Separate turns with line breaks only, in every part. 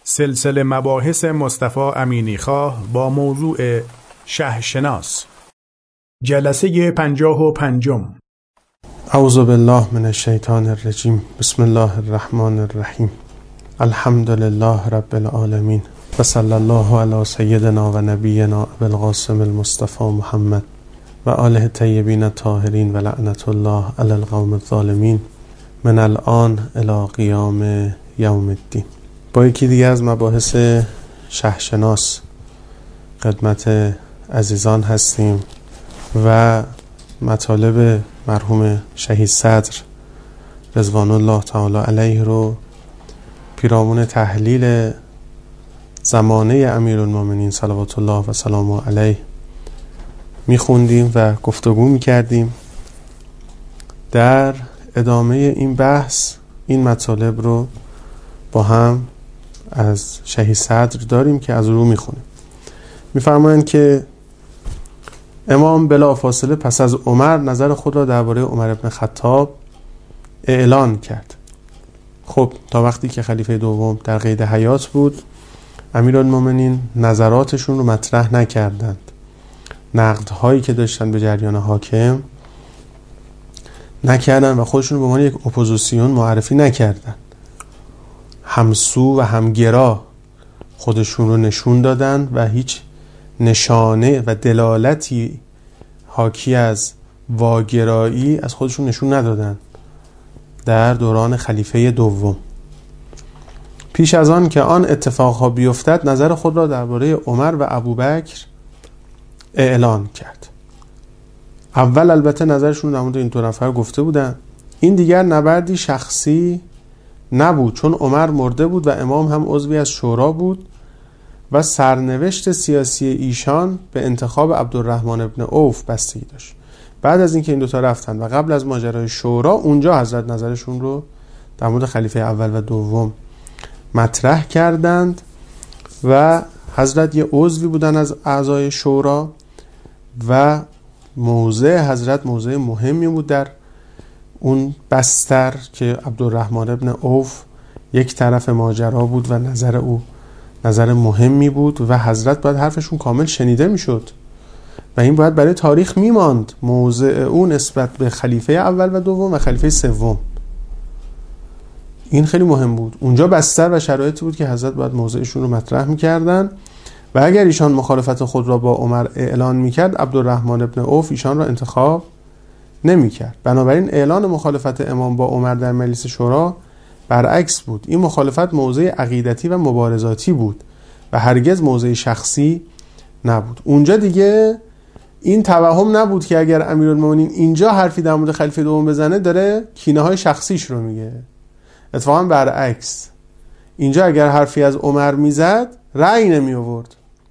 سلسله مباحث مصطفی امینیخواه با موضوع شهرشناس، جلسه 55.
اعوذ بالله من الشیطان الرجیم. بسم الله الرحمن الرحیم. الحمد لله رب العالمین و صلی الله علی سیدنا و نبینا ابوالقاسم المصطفى محمد و آله الطیبین الطاهرین و لعنت الله علی القوم الظالمین من الان الی قیام یوم الدین. با یکی دیگه از مباحث شهرشناس خدمت عزیزان هستیم و مطالب مرحوم شهید صدر رضوان الله تعالی علیه رو پیرامون تحلیل زمانه امیرالمومنین صلوات الله و سلامه علیه میخوندیم و گفتگو میکردیم. در ادامه این بحث این مطالب رو با هم از شهید صدر داریم که از رو میخونیم. میفرمایند که امام بلافاصله پس از عمر نظر خود را درباره عمر ابن خطاب اعلان کرد. خب تا وقتی که خلیفه دوم در قید حیات بود امیرالمومنین نظراتشون رو مطرح نکردند، نقدهایی که داشتن به جریان حاکم نکردن و خودشون رو به عنوان یک اپوزیسیون معرفی نکردن. همسو و همگرا خودشون رو نشون دادن و هیچ نشانه و دلالتی حاکی از واگرایی از خودشون نشون ندادن. در دوران خلیفه دوم پیش از آن که آن اتفاقها بیفتد نظر خود را درباره عمر و ابوبکر اعلان کرد. اول البته نظرشون در مورد این دو نفر گفته بودن. این دیگر نبردی شخصی نبود، چون عمر مرده بود و امام هم عضوی از شورا بود و سرنوشت سیاسی ایشان به انتخاب عبدالرحمن ابن عوف بستگی داشت. بعد از اینکه این دوتا رفتن و قبل از ماجرای شورا اونجا حضرت نظرشون رو در مورد خلیفه اول و دوم مطرح کردند و حضرت یه عضوی بودن از اعضای شورا و موضع حضرت موضع مهمی بود در اون بستر که عبدالرحمن ابن عوف یک طرف ماجرا بود و نظر او نظر مهمی بود و حضرت باید حرفشون کامل شنیده میشد و این باید برای تاریخ میماند، موضع او نسبت به خلیفه اول و دوم و خلیفه سوم. این خیلی مهم بود. اونجا بستر و شرایطی بود که حضرت باید موضعشون رو مطرح میکردن و اگر ایشان مخالفت خود را با عمر اعلان میکرد عبدالرحمن ابن عوف ایشان را انتخاب نمیکرد. بنابراین اعلان مخالفت امام با عمر در مجلس شورا برعکس بود. این مخالفت موضع عقیدتی و مبارزاتی بود و هرگز موضع شخصی نبود. اونجا دیگه این توهم نبود که اگر امیرالمومنین اینجا حرفی در مورد خلیفه دوم بزنه داره کینه های شخصیش رو میگه. اتفاقا برعکس، اینجا اگر حرفی از عمر میزد رأی نمی آورد.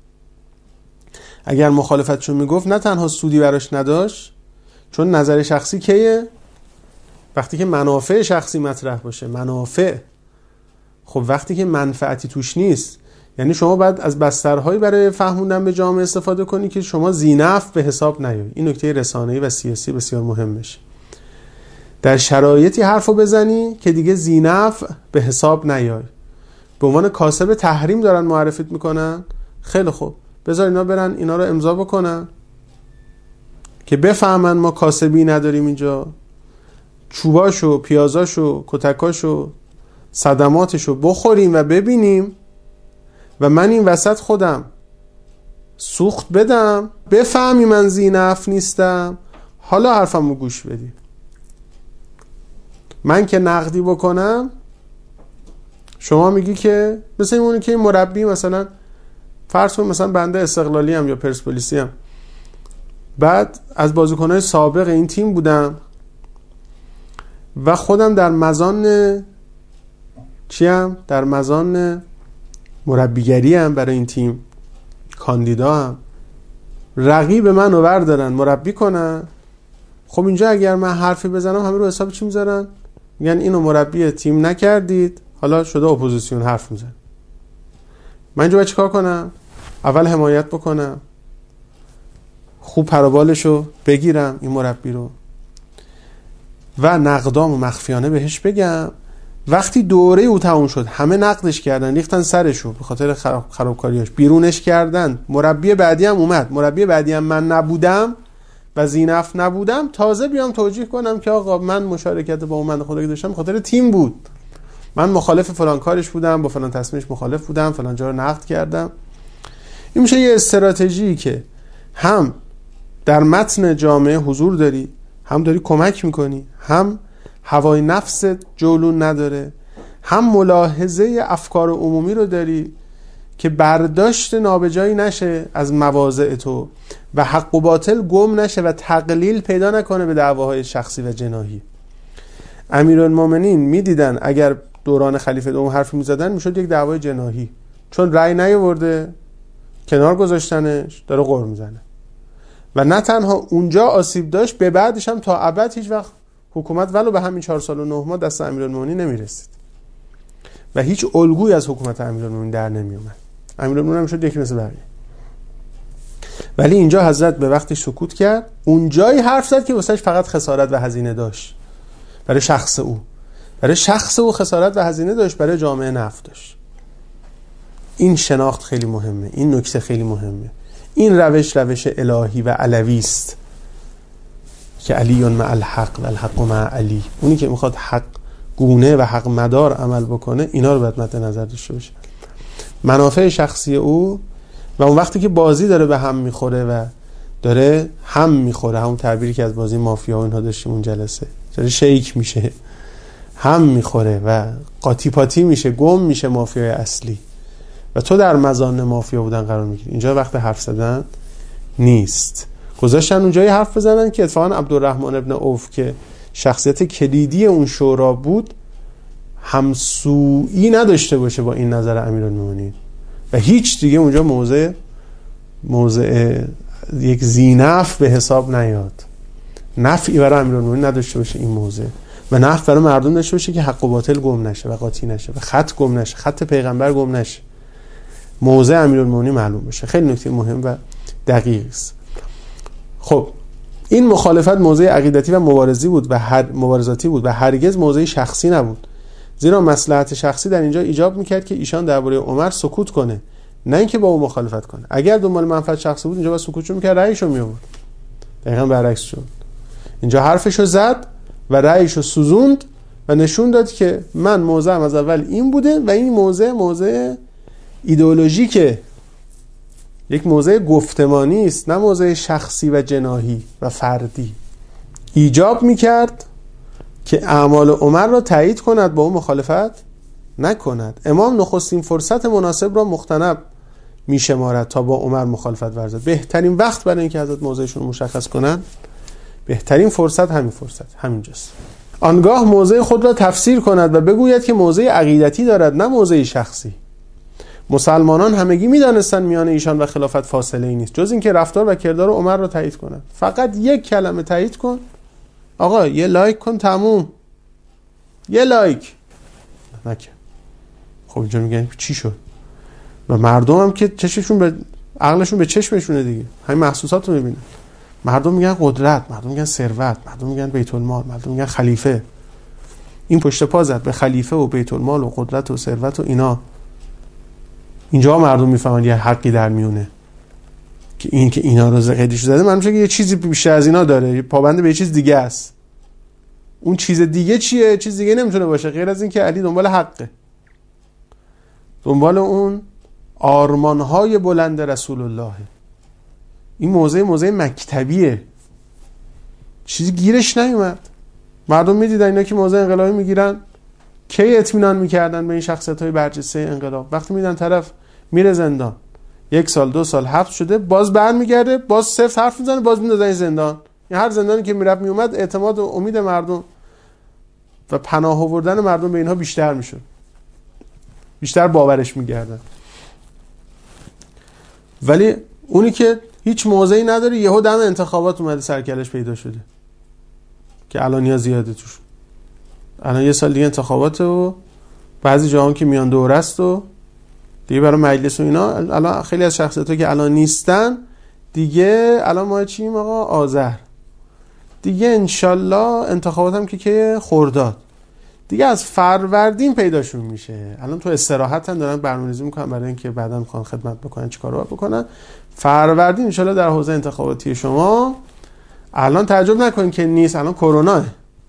اگر مخالفتشو میگفت نه تنها سودی براش نداشت، چون نظر شخصی کیه؟ وقتی که منافع شخصی مطرح باشه. منافع، خب وقتی که منفعتی توش نیست، یعنی شما باید از بسترهایی برای فهموندن به جامعه استفاده کنی که شما ذینفع به حساب نیایی. این نکته رسانه‌ای و سیاسی بسیار مهم بشه. در شرایطی حرفو بزنی که دیگه ذینفع به حساب نیای. به عنوان کاسب تحریم دارن معرفیت میکنن، خیلی خوب بذار اینا برن اینا رو امضا بکنن که بفهمن ما کاسبی نداریم اینجا، چوباشو، پیازاشو، کتکاشو، صدماتشو بخوریم و ببینیم و من این وسط خودم سوخت بدم، بفهمی من ذینفع نیستم، حالا حرفمو گوش بدی. من که نقدی بکنم شما میگی که مثل اونی که مربی مثلا فرض کن مثلا بنده استقلالی ام یا پرسپولیسی ام، بعد از بازیکن‌های سابق این تیم بودم و خودم در مزان چیم؟ در مزان مربیگری ام برای این تیم، کاندیدا ام، رقیب منو بردارن مربی کنن. خب اینجا اگر من حرفی بزنم همه رو حساب چی میذارن؟ میگن اینو مربی تیم نکردید، حالا شده اپوزیسیون حرف میزن. من اینجا باید چیکار کنم؟ اول حمایت بکنم، خوب پروبالشو بگیرم این مربی رو و نقدامو مخفیانه بهش بگم وقتی دوره او تموم شد همه نقدش کردن، ریختن سرشو به خاطر خرابکاریاش، بیرونش کردن. مربی بعدی هم اومد، مربی بعدی هم من نبودم و زینف نبودم، تازه بیام توجیه کنم که آقا من مشارکت با اون خدا که داشتم خاطر تیم بود، من مخالف فلان کارش بودم، با فلان تصمیمش مخالف بودم، فلان جا رو نقد کردم. این میشه یه استراتژی که هم در متن جامعه حضور داری، هم داری کمک میکنی، هم هوای نفس جولون نداره، هم ملاحظه افکار عمومی رو داری که برداشت نابجایی نشه از مواضع تو و حق و باطل گم نشه و تقلیل پیدا نکنه به دعواهای شخصی و جناحی. امیرالمومنین میدیدن اگر دوران خلیفه دوم حرفی میزدن میشد یک دعوای جناحی، چون رأی نیاورده کنار گذاشتنش، داره غر میزنه و نه تنها اونجا آسیب داشت، به بعدش هم تا ابد هیچ وقت حکومت ولو به همین 4 سال و 9 ماه دست امیرالمومنین نمیرسید و هیچ الگویی از حکومت امیرالمومنین در نمیومد. امیرالمومنین هم شد یک مثل بقیه. ولی اینجا حضرت به وقتی سکوت کرد، اونجایی حرف زد که واسش فقط خسارت و هزینه داشت برای شخص او، برای شخص او خسارت و هزینه داشت، برای جامعه نفع داشت. این شناخت خیلی مهمه، این نکته خیلی مهمه. این روش الهی و علوی است که علی مع الحق و الحق مع علی. اونی که میخواد حق گونه و حق مدار عمل بکنه اینا رو باید مد نظر داشته باشه، منافع شخصی او و اون وقتی که بازی داره به هم میخوره و داره هم میخوره، همون تعبیری که از بازی مافیا و اینها داشتیم اون جلسه، داره شیک میشه، هم میخوره و قاطی پاتی میشه، گم میشه مافیای اصلی و تو در مزان مافیا بودن قرار میگیری. اینجا وقت حرف زدن نیست. گذاشتن اونجایی حرف بزنن که اتفاقا عبدالرحمن ابن عوف که شخصیت کلیدی اون شورا بود همسویی نداشته باشه با این نظر امیرالمومنین و هیچ دیگه اونجا موضع یک زینف به حساب نیاد، نفعی برای امیرالمومنین نداشته باشه این موضع و نفع برای مردم داشته باشه که حق و باطل گم نشه و قاطی نشه و خط گم نشه، خط پیغمبر گم نشه، موضع امیرالمومنین معلوم بشه. خیلی نکته مهم و دقیق است. خب این مخالفت موضع عقیدتی و مبارزاتی بود و هرگز موضع شخصی نبود، زیرا مصلحت شخصی در اینجا ایجاب میکرد که ایشان درباره عمر سکوت کنه، نه اینکه با او مخالفت کنه. اگر دنبال منفعت شخصی بود اینجا با سکوتشو میکرد، رأیشو میآورد. دقیقاً برعکس شد. اینجا حرفشو زد و رأیشو سوزوند و نشون داد که من موضعم از اول این بوده و این موضع ایدئولوژیکه، یک موضع گفتمانی است، نه موضع شخصی و جناحی و فردی. ایجاب میکرد که اعمال عمر را تایید کند، با اون مخالفت نکند. امام نخستین فرصت مناسب را مختنب میشمارد تا با عمر مخالفت ورزد. بهترین وقت برای اینکه حضرت موضعشون رو مشخص کنند، بهترین فرصت همینجاست. آنگاه موضع خود را تفسیر کند و بگوید که موضع عقیدتی دارد، نه موضع شخصی. مسلمانان همگی میدانستند میان ایشان و خلافت فاصله ای نیست جز اینکه رفتار و کردار عمر را تایید کنند. فقط یک کلمه تایید کن، آقا یه لایک کن، تموم. یه لایک نکن. خب اینجا میگن چی شد؟ و مردم هم که چشمشون به عقلشون به چشمشونه دیگه، همین محسوسات رو میبینن. مردم میگن قدرت، مردم میگن ثروت، مردم میگن بیت المال، مردم میگن خلیفه. این پشت پا زد به خلیفه و بیت المال و قدرت و ثروت و اینا. اینجا مردم میفهمن یه حقی در میونه که این که اینا رو قیدش زده، من میشه که یه چیزی بیشتر از اینا داره، پابند به یه چیز دیگه است. اون چیز دیگه چیه؟ چیز دیگه نمیتونه باشه غیر از این که علی دنبال حقه، دنبال اون آرمانهای بلند رسول الله. این موضع مکتبیه، چیزی گیرش نیومد. مردم میدیدن اینا که موضع انقلابی میگیرن، کی اطمینان میکردن به این شخصیت‌های برجسته انقلاب؟ وقتی میدن طرف میره زندان، 1 سال 2 سال حبس شده، باز برمیگرده، باز سفت حرف میزنه، باز میندازن زندان. این هر زندانی که میرفت میومد اعتماد و امید مردم و پناه آوردن مردم به اینها بیشتر میشد، بیشتر باورش میگردن. ولی اونی که هیچ موضعی نداره، یهو دم انتخابات اومده سرکلش پیدا شده که الانیا زیاده توش. الان 1 سال دیگه انتخاباته و بعضی جاها که میان دوره است و دیگه برای مجلس و اینا. الان خیلی از شخصیت‌ها که الان نیستن دیگه، الان ما چیم آقا؟ آذر دیگه انشالله. انتخابات هم که خرداد دیگه از فروردین پیداشون میشه. الان تو استراحتن، دارن برنامه‌ریزی میکنن برای اینکه بعدا میخوان خدمت بکنن چیکارا بکنن. فروردین ان شاءالله در حوزه انتخاباتی شما الان تعجب نکنید که نیست، الان کروناه.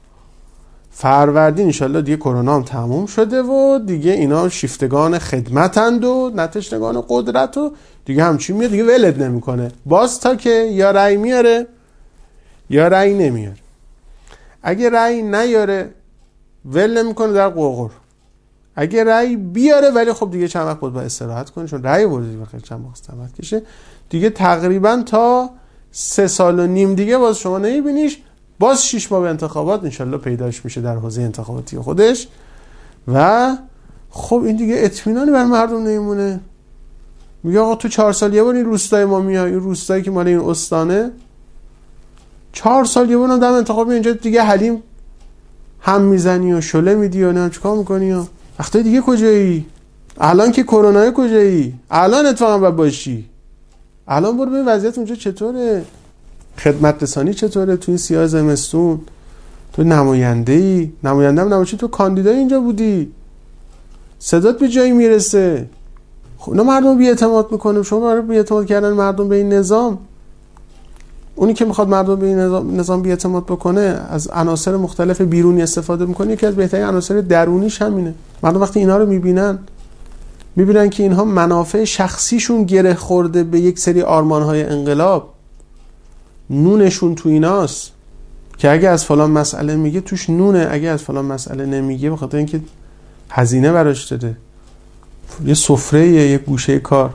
فروردین ان شاءالله دیگه کرونا هم تموم شده و دیگه اینا شیفتگان خدمتند و نتشنگان قدرت و دیگه همچی میاد، دیگه ولد نمیکنه باز تا که یا رأی میاره یا رأی نمیاره. اگه رأی نیاره ول نمیکنه در قوقر، اگه رأی بیاره ولی خب دیگه چند وقت باید استراحت کنه، چون رأی ورده دیگه خیلی چند وقت استراحت کشه دیگه. تقریبا تا 3.5 سال دیگه باز شما نمیبینیش. باز 6 ماه به انتخابات انشالله پیداش میشه در حوزه انتخاباتی خودش و خب این دیگه اطمینانی بر مردم نمیمونه. میگه آقا تو 4 سال یه بار این روستای ما میای، این روستایی که مال این استانه 4 سال یه بار دم انتخاب اینجا دیگه حلیم هم میزنی و شله میدی و نمیدونم چیکار میکنی و وقتای دیگه کجایی؟ الان که کرونا کجایی؟ الان اتفاقا باید باشی. الان برو ببین وضعیت اونجا چطوره، خدمت رسانی چطوره تو این سیاه زمستون. تو نماینده هم نباشی، تو کاندیدای اینجا بودی، صدات به جایی میرسه. خب اینا مردم بی اعتماد میکنه. شما برای بی اعتماد کردن مردم به این نظام، اونی که میخواد مردم به این نظام بی اعتماد بکنه از عناصر مختلف بیرونی استفاده میکنه. یکی از بهترین عناصر درونیش همینه. مردم وقتی اینا رو میبینن که اینها منافع شخصیشون گره خورده به یک سری آرمانهای انقلاب، نونشون تو ایناست که اگه از فلان مسئله میگه توش نونه، اگه از فلان مسئله نمیگه به خاطر اینکه هزینه براش داده، یه سفره، یه گوشه کار،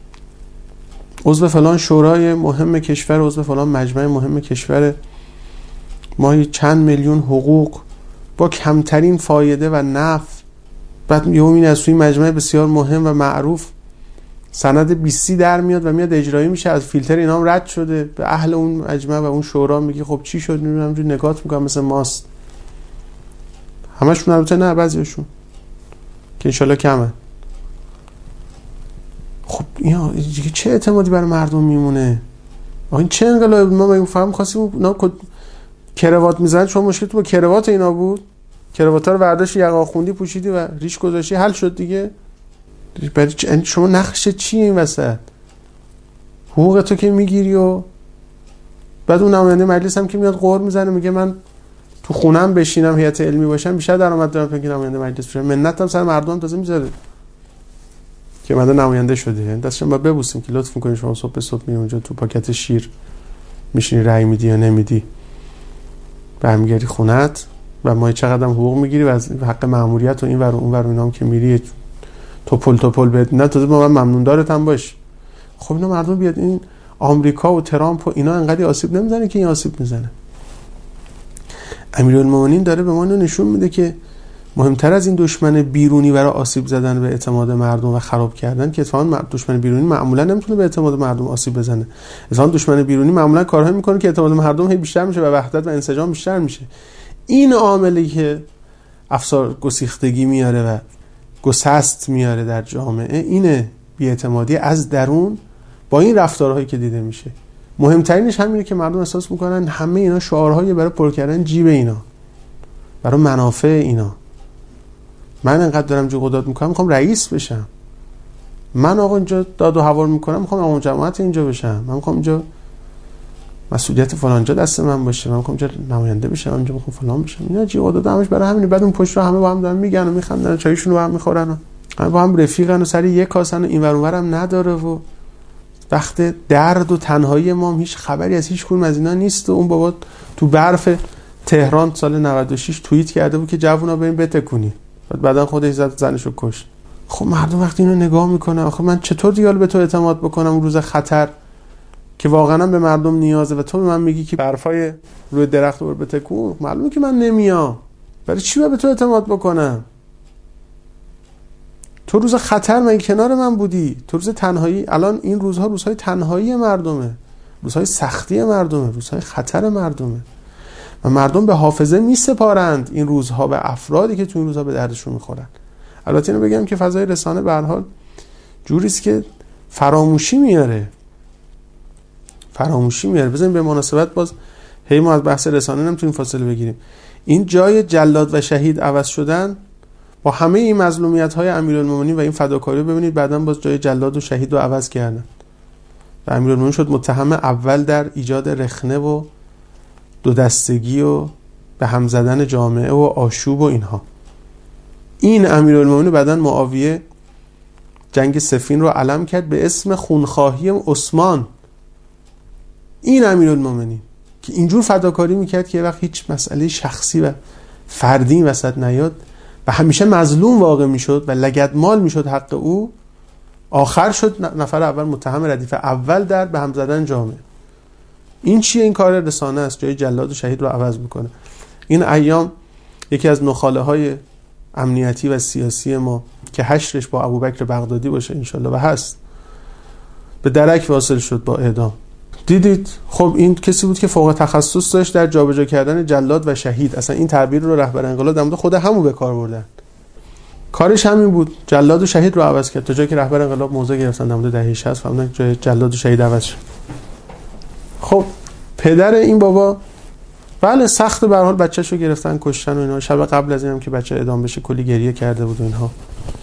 عضو فلان شورای مهم کشور، عضو فلان مجمع مهم کشور، ماهی چند میلیون حقوق با کمترین فایده و نفع. بعد یومین از توی مجمع بسیار مهم و معروف سند 20 در میاد و میاد اجرایی میشه، از فیلتر اینا هم رد شده. به اهل اون مجمع و اون شورا میگی خب چی شد؟ میبینم همونجوری نگات میکنم مثل ماست. همشون البته نه، بعضیشون که انشالله کمه. خب اینا دیگه چه اعتمادی برای مردم میمونه؟ این چه انقلاب؟ ما میگم فهم خواستیم اونا کراوات میزنن، شما مشکل تو با کراوات اینا بود؟ کرواتا رو برداشت یقه خوندی پوشیدی و ریش گذاشتی حل شد دیگه. برای شما نقش چیه این وسط؟ حقوق تو که میگیری و بعد اون نماینده مجلس هم که میاد قهر میزنه میگه من تو خونم بشینم هیئت علمی باشم بیشتر درآمد دارم تا اینکه نماینده مجلس بشم. منت هم سر مردم تازه میذاره که ماده نماینده شده. یعنی دستشون باید ببوسیم که لطف میکنین شما صبح به صبح میری اونجا تو پاکت شیر میشینی رأی میدی یا نمیدی، برمیگردی خونت و ما چقدر حقوق میگیری و از حق مأموریت و این ور اون ور اینام که میری توپل بهت نه تازه ما ممنون دارت هم باش. خب اینا مردم بیاد این آمریکا و ترامپ و اینا انقدر آسیب نمیزنه که این آسیب میزنه. امیرالمومنین داره به ما اینو نشون میده که مهمتر از این دشمن بیرونی برای آسیب زدن به اعتماد مردم و خراب کردن که اتفاقا دشمن بیرونی معمولا نمیتونه به اعتماد مردم آسیب بزنه. اتفاقا دشمن بیرونی معمولا کارهایی میکنه که اعتماد مردم هی بیشتر میشه و وحدت و انسجام بیشتر میشه. این عاملی که افسار گسیختگی میاره و گسست میاره در جامعه اینه، بی‌اعتمادی از درون با این رفتارهایی که دیده میشه. مهمترینش همینه که مردم احساس میکنن همه اینا شعارهایی برای پر کردن جیب اینا، برای منافع اینا. من انقدر دارم جو قدرت میکنم میخوام رئیس بشم، من آقا اینجا داد و هوار میکنم میخوام امام جماعت اینجا بشم، من میخوام اینجا مسئولیت فلانجا دست من باشه، من میخوام اینجا نماینده بشم، اینجا میخوام فلان بشم. اینا جو قدرت همش برای همین. بعد اون پشت رو همه با هم دارن میگن و میخندن، چایشون رو با هم میخورن و همه با هم رفیقن و سر یک کاسن و اینور اونورم نداره و وقت درد و تنهایی ما هیچ خبری از هیچ کدوم از اینا نیست. و اون بابا تو برف تهران سال 96 توییت کرده بود که جوونا بریم بتکونی، بعدن خودش زد زنشو کشت. خب مردم وقتی اینو نگاه میکنه آخه من چطور دیگه به تو اعتماد بکنم روز خطر که واقعا به مردم نیازه و تو به من میگی که برفای روی درخت رو بتکون؟ معلومه که من نمیام. برای چی باید به تو اعتماد بکنم؟ تو روز خطر من کنار من بودی، تو روز تنهایی. الان این روزها روزهای تنهایی مردمه، روزهای سختی مردمه، روزهای خطر مردمه و مردم به حافظه میسپارند این روزها به افرادی که تو این روزها به دردشون میخورن. البته اینو بگم که فضای رسانه به هر حال جوریست که فراموشی میاره. بزنیم به مناسبت باز هی ما از بحث رسانه نمیتونیم فاصله بگیریم. این جای جلاد و شهید عوض شدن با همه این مظلومیت‌های امیرالمومنین و این فداکاری. ببینید بعداً باز جای جلاد و شهید رو عوض کردن و امیرالمومنین شد متهم اول در ایجاد رخنه و دو دستگی و به هم زدن جامعه و آشوب و اینها. این امیرالمومنین بعداً معاویه جنگ صفین رو علم کرد به اسم خونخواهی عثمان. این امیرالمومنین که اینجور فداکاری میکرد که وقت هیچ مسئله شخصی و فردی وسط نیاد و همیشه مظلوم واقع میشد و لگدمال میشد حق او، آخر شد نفر اول متهم ردیف اول در به هم زدن جامعه. این چیه؟ این کار رسانه است، جای جلاد و شهید رو عوض میکنه. این ایام یکی از نخاله های امنیتی و سیاسی ما که حشرش با ابوبکر بغدادی باشه انشالله و هست، به درک واصل شد با اعدام. دیدید خب این کسی بود که فوق تخصص داشت در جابجا کردن جلاد و شهید. اصلا این تعبیر رو رهبر انقلاب در مورد خود همو به کار بردن. کارش همین بود، جلاد و شهید رو عوض کرد. تا جایی که رهبر انقلاب موضع گرفتن در مورد دهه 60 فهمیدن جای جلاد و شهید عوض شد. خب پدر این بابا بله سخت، به هر حال بچه‌شو گرفتن کشتن و اینا. شب قبل از اینم که بچه اعدام بشه کلی گریه کرده بود و اینها.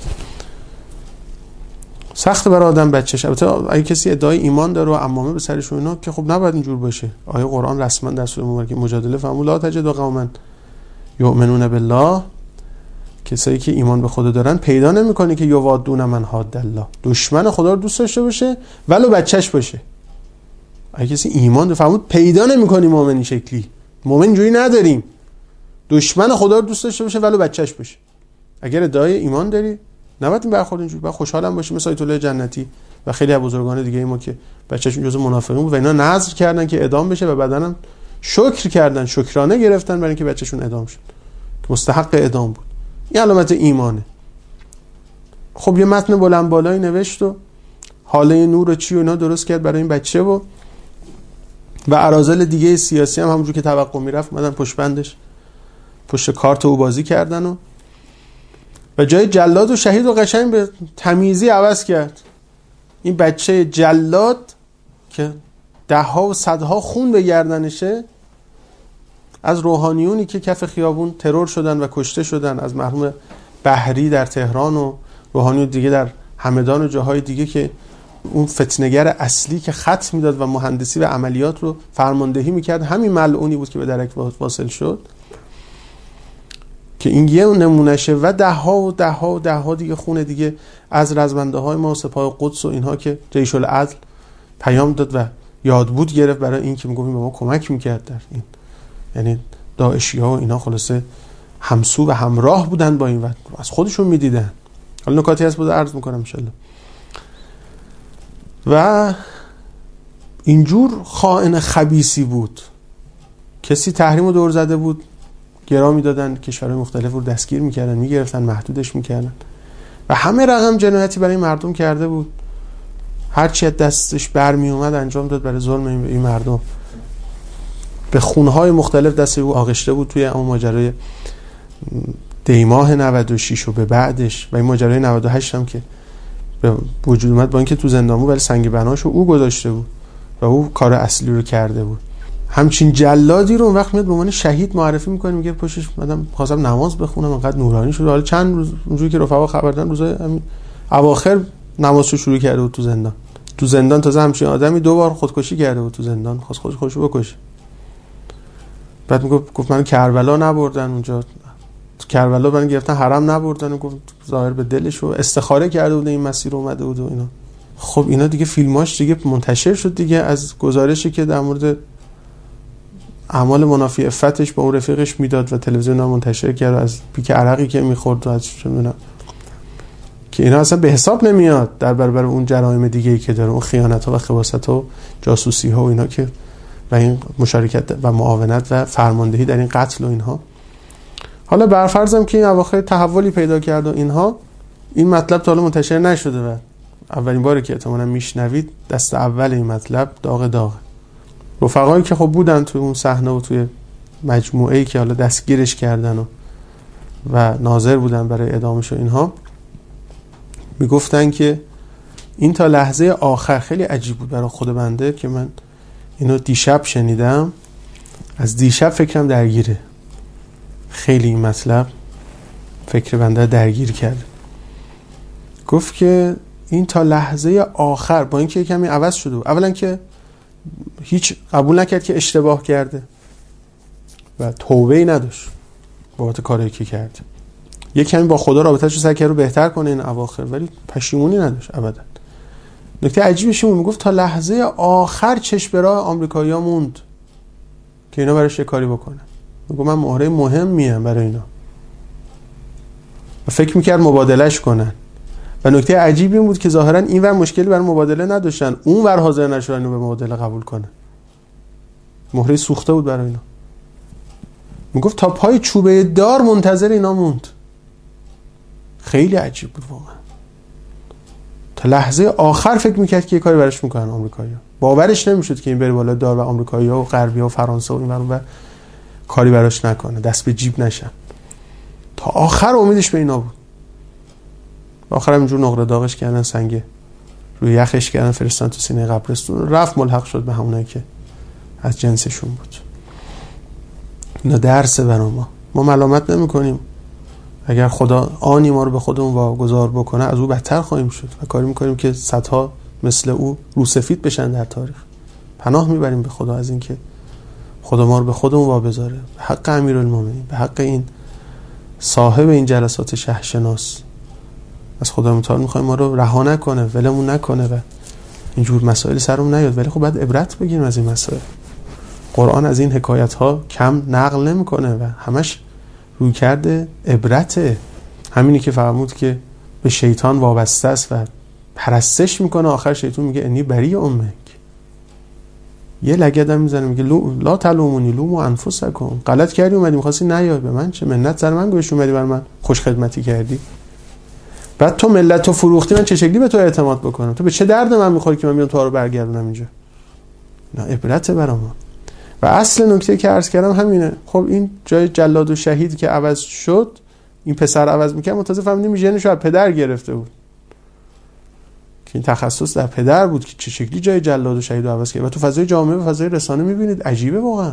سخت برای آدم بچه‌ش. البته اگه کسی ادعای ایمان داره و عمامه به سرش و اینا که خب نباید اینجور باشه. آیه قرآن رسما در سوره مبارکه مجادله فرمود لا تجد قوما یؤمنون بالله، کسایی که ایمان به خدا دارن پیدا نمی‌کنی که یوادون من حاد الله، دشمن خدا رو دوست داشته باشه ولو بچه‌ش باشه. اگه کسی ایمان فرمود پیدا نمی‌کنی مؤمنی شکلی، مؤمن جوری نداریم، دشمن خدا رو دوست داشته باشه ولو بچه‌ش باشه. اگر ادعای ایمان داری نباید این برخورد اینجوری. باید خوشحالم باشی مثل آیت الله جنتی و خیلی از بزرگان دیگه ما که بچه‌شون جزو منافقین بود و اینا نذر کردن که اعدام بشه و بعداً شکر کردن، شکرانه گرفتن برای اینکه بچه‌شون اعدام شد که مستحق اعدام بود. این علامت ایمانه. خب یه متن بلند بالایی نوشت و حاله نور و چی و اینا درست کرد برای این بچه و اراذل دیگه سیاسی هم همونجور که توقع میرفت اومدن پشت بندش پشت کارت او بازی کردن و جای جلاد و شهید رو قشنگ به تمیزی عوض کرد. این بچه جلاد که ده‌ها و صدها خون به گردنشه از روحانیونی که کف خیابون ترور شدن و کشته شدن، از مرحوم بهری در تهران و روحانیون دیگه در همدان و جاهای دیگه که اون فتنه‌گر اصلی که خط میداد و مهندسی و عملیات رو فرماندهی میکرد همین ملعونی بود که به درک واصل شد که این یه نمونهشه و ده ها دیگه خون دیگه از رزمنده های ما و سپاه قدس و اینها که جیش العدل پیام داد و یادبود گرفت برای این که میگفتیم به ما کمک میکرد در این، یعنی داعشی ها و اینا خلاصه همسو و همراه بودن با این و از خودشون میدیدن. حالا نکاتی هست بود عرض میکنم انشالله. و اینجور خائن خبیثی بود. کسی تحریم رو دور زده بود گرا میدادن، کشورهای مختلف رو دستگیر میکردن، میگرفتن، محدودش میکردن و همه رقم جنایتی برای مردم کرده بود. هر چی از دستش برمی اومد انجام داد برای ظلم این مردم. به خونهای مختلف دست او آغشته بود توی اون ماجرای دیماه 96 و به بعدش و این ماجرای 98 هم که به وجود اومد با اینکه تو زندان بود ولی سنگ بناشو او گذاشته بود و او کار اصلی رو کرده بود. همچین جلادی رو اون وقت میاد به عنوان شهید معرفی میکنه، میگه پشتش اومدم خواستم نماز بخونم انقدر نورانی شد. حالا چند روز اونجوری که رفقا خبر دادن روزای اواخر نمازشو شروع کرده بود تو زندان تازه همچین آدمی 2 بار خودکشی کرده بود تو زندان، خواست خودشو بکشه. بعد گفت من کربلا نبردن اونجا، تو کربلا من گرفتن حرم نبردن و گفت ظاهر به دلش و استخاره کرده بود این مسیر اومده بود و اینا. خب اینا دیگه فیلماش دیگه منتشر شد دیگه از گزارشی که در مورد اعمال منافی عفتش با اون رفیقش میداد و تلویزیون هم منتشر کرد از پیک عرقی که میخورد و از چه که اینا اصلا به حساب نمیاد در برابر اون جرایم دیگه‌ای که داره، اون خیانت‌ها و خباثت‌ها و جاسوسی‌ها و اینا که و این مشارکت و معاونت و فرماندهی در این قتل و اینها. حالا برفرضم که این اواخر تحولی پیدا کرد و اینها، این مطلب تا حالا منتشر نشده و اولین باره که احتمالاً میشنوید دست اول این مطلب داغ رفقایی که خب بودن توی اون صحنه و توی مجموعه‌ای که حالا دستگیرش کردن و ناظر بودن برای اعدامش و اینها، میگفتن که این تا لحظه آخر خیلی عجیب بود برای خود بنده که من اینو دیشب شنیدم، از دیشب فکرم درگیره. خیلی این مطلب فکر بنده درگیر کرد. گفت که این تا لحظه آخر با اینکه کمی عوض شده، اولا که هیچ قبول نکرد که اشتباه کرده و توبه‌ای نداشت بابت کاری که کرد. یک کمی با خدا رابطه‌اش رو سعی کرد رو بهتر کنه این اواخر، ولی پشیمونی نداشت ابدا. نکته عجیبش این میگفت تا لحظه آخر چشم به راه آمریکایی‌ها موند که اینا براش کاری بکنن. میگفت من مهره مهمیم برای اینا و فکر میکرد مبادلهش کنن. و نکته عجیبی این بود که ظاهرا این ور مشکلی برای مبادله نداشتن، اون ور حاضر نشدن اینو به مبادله قبول کنن. مهره سوخته بود برای اینا. میگفت تا پای چوبه دار منتظر اینا موند. خیلی عجیب بود واقعا. تا لحظه آخر فکر میکرد که یه کاری براش میکنن آمریکایی‌ها. باورش نمیشد که این بره بالا دار و آمریکایی‌ها و غربی‌ها و فرانسه و این ور کاری براش نکنه، دست به جیب نشن. تا آخر امیدش به اینا بود. آخر همینجور نقره داغش کردن، سنگ روی یخش کردن، فرستادن تو سینه قبرستون، رفت ملحق شد به همونایی که از جنسشون بود. اینا درسه برای ما ملامت نمی کنیم. اگر خدا آنی ما رو به خودمون واگذار بکنه از او بدتر خواهیم شد و کاری میکنیم که صدها مثل او روسفید بشن در تاریخ. پناه میبریم به خدا از اینکه خدا ما رو به خودمون واگذاره. به حق امیرالمومنین، به حق این صاحب این جلسات شهرشناس، از خدا متعال میخوایم ما رو رها نکنه، ولمون نکنه و اینجور مسائل سرمون نیاد. ولی خب باید عبرت بگیریم از این مسائل. قرآن از این حکایت ها کم نقل نمیکنه و همش روی کرده عبرته. همینی که فرمود که به شیطان وابسته است و پرستش میکنه، آخر شیطان میگه انی بری امک. یه لگدم میزنه میگه لا تلومونی لوموا انفسکم. غلط کردی اومدی می‌خواستی نیای به من، چه منت سر من گوش اومدی بر من خوش خدمتی کردی. بعد تو ملت رو فروختی، من چه شکلی به تو اعتماد بکنم؟ تو به چه درد من میخوری که من میام تو رو برگردونم اینجا؟ نه عبرت برام. و اصل نکته که عرض کردم همینه. خب این جای جلاد و شهید که عوض شد، این پسر عوض میکنه، متاسف فهمیدیم ژنش رو از پدر گرفته بود که این تخصص در پدر بود که چه شکلی جای جلاد و شهید رو عوض کرد. و تو فضای جامعه و فضای رسانه میبینید عجیبه واقعا.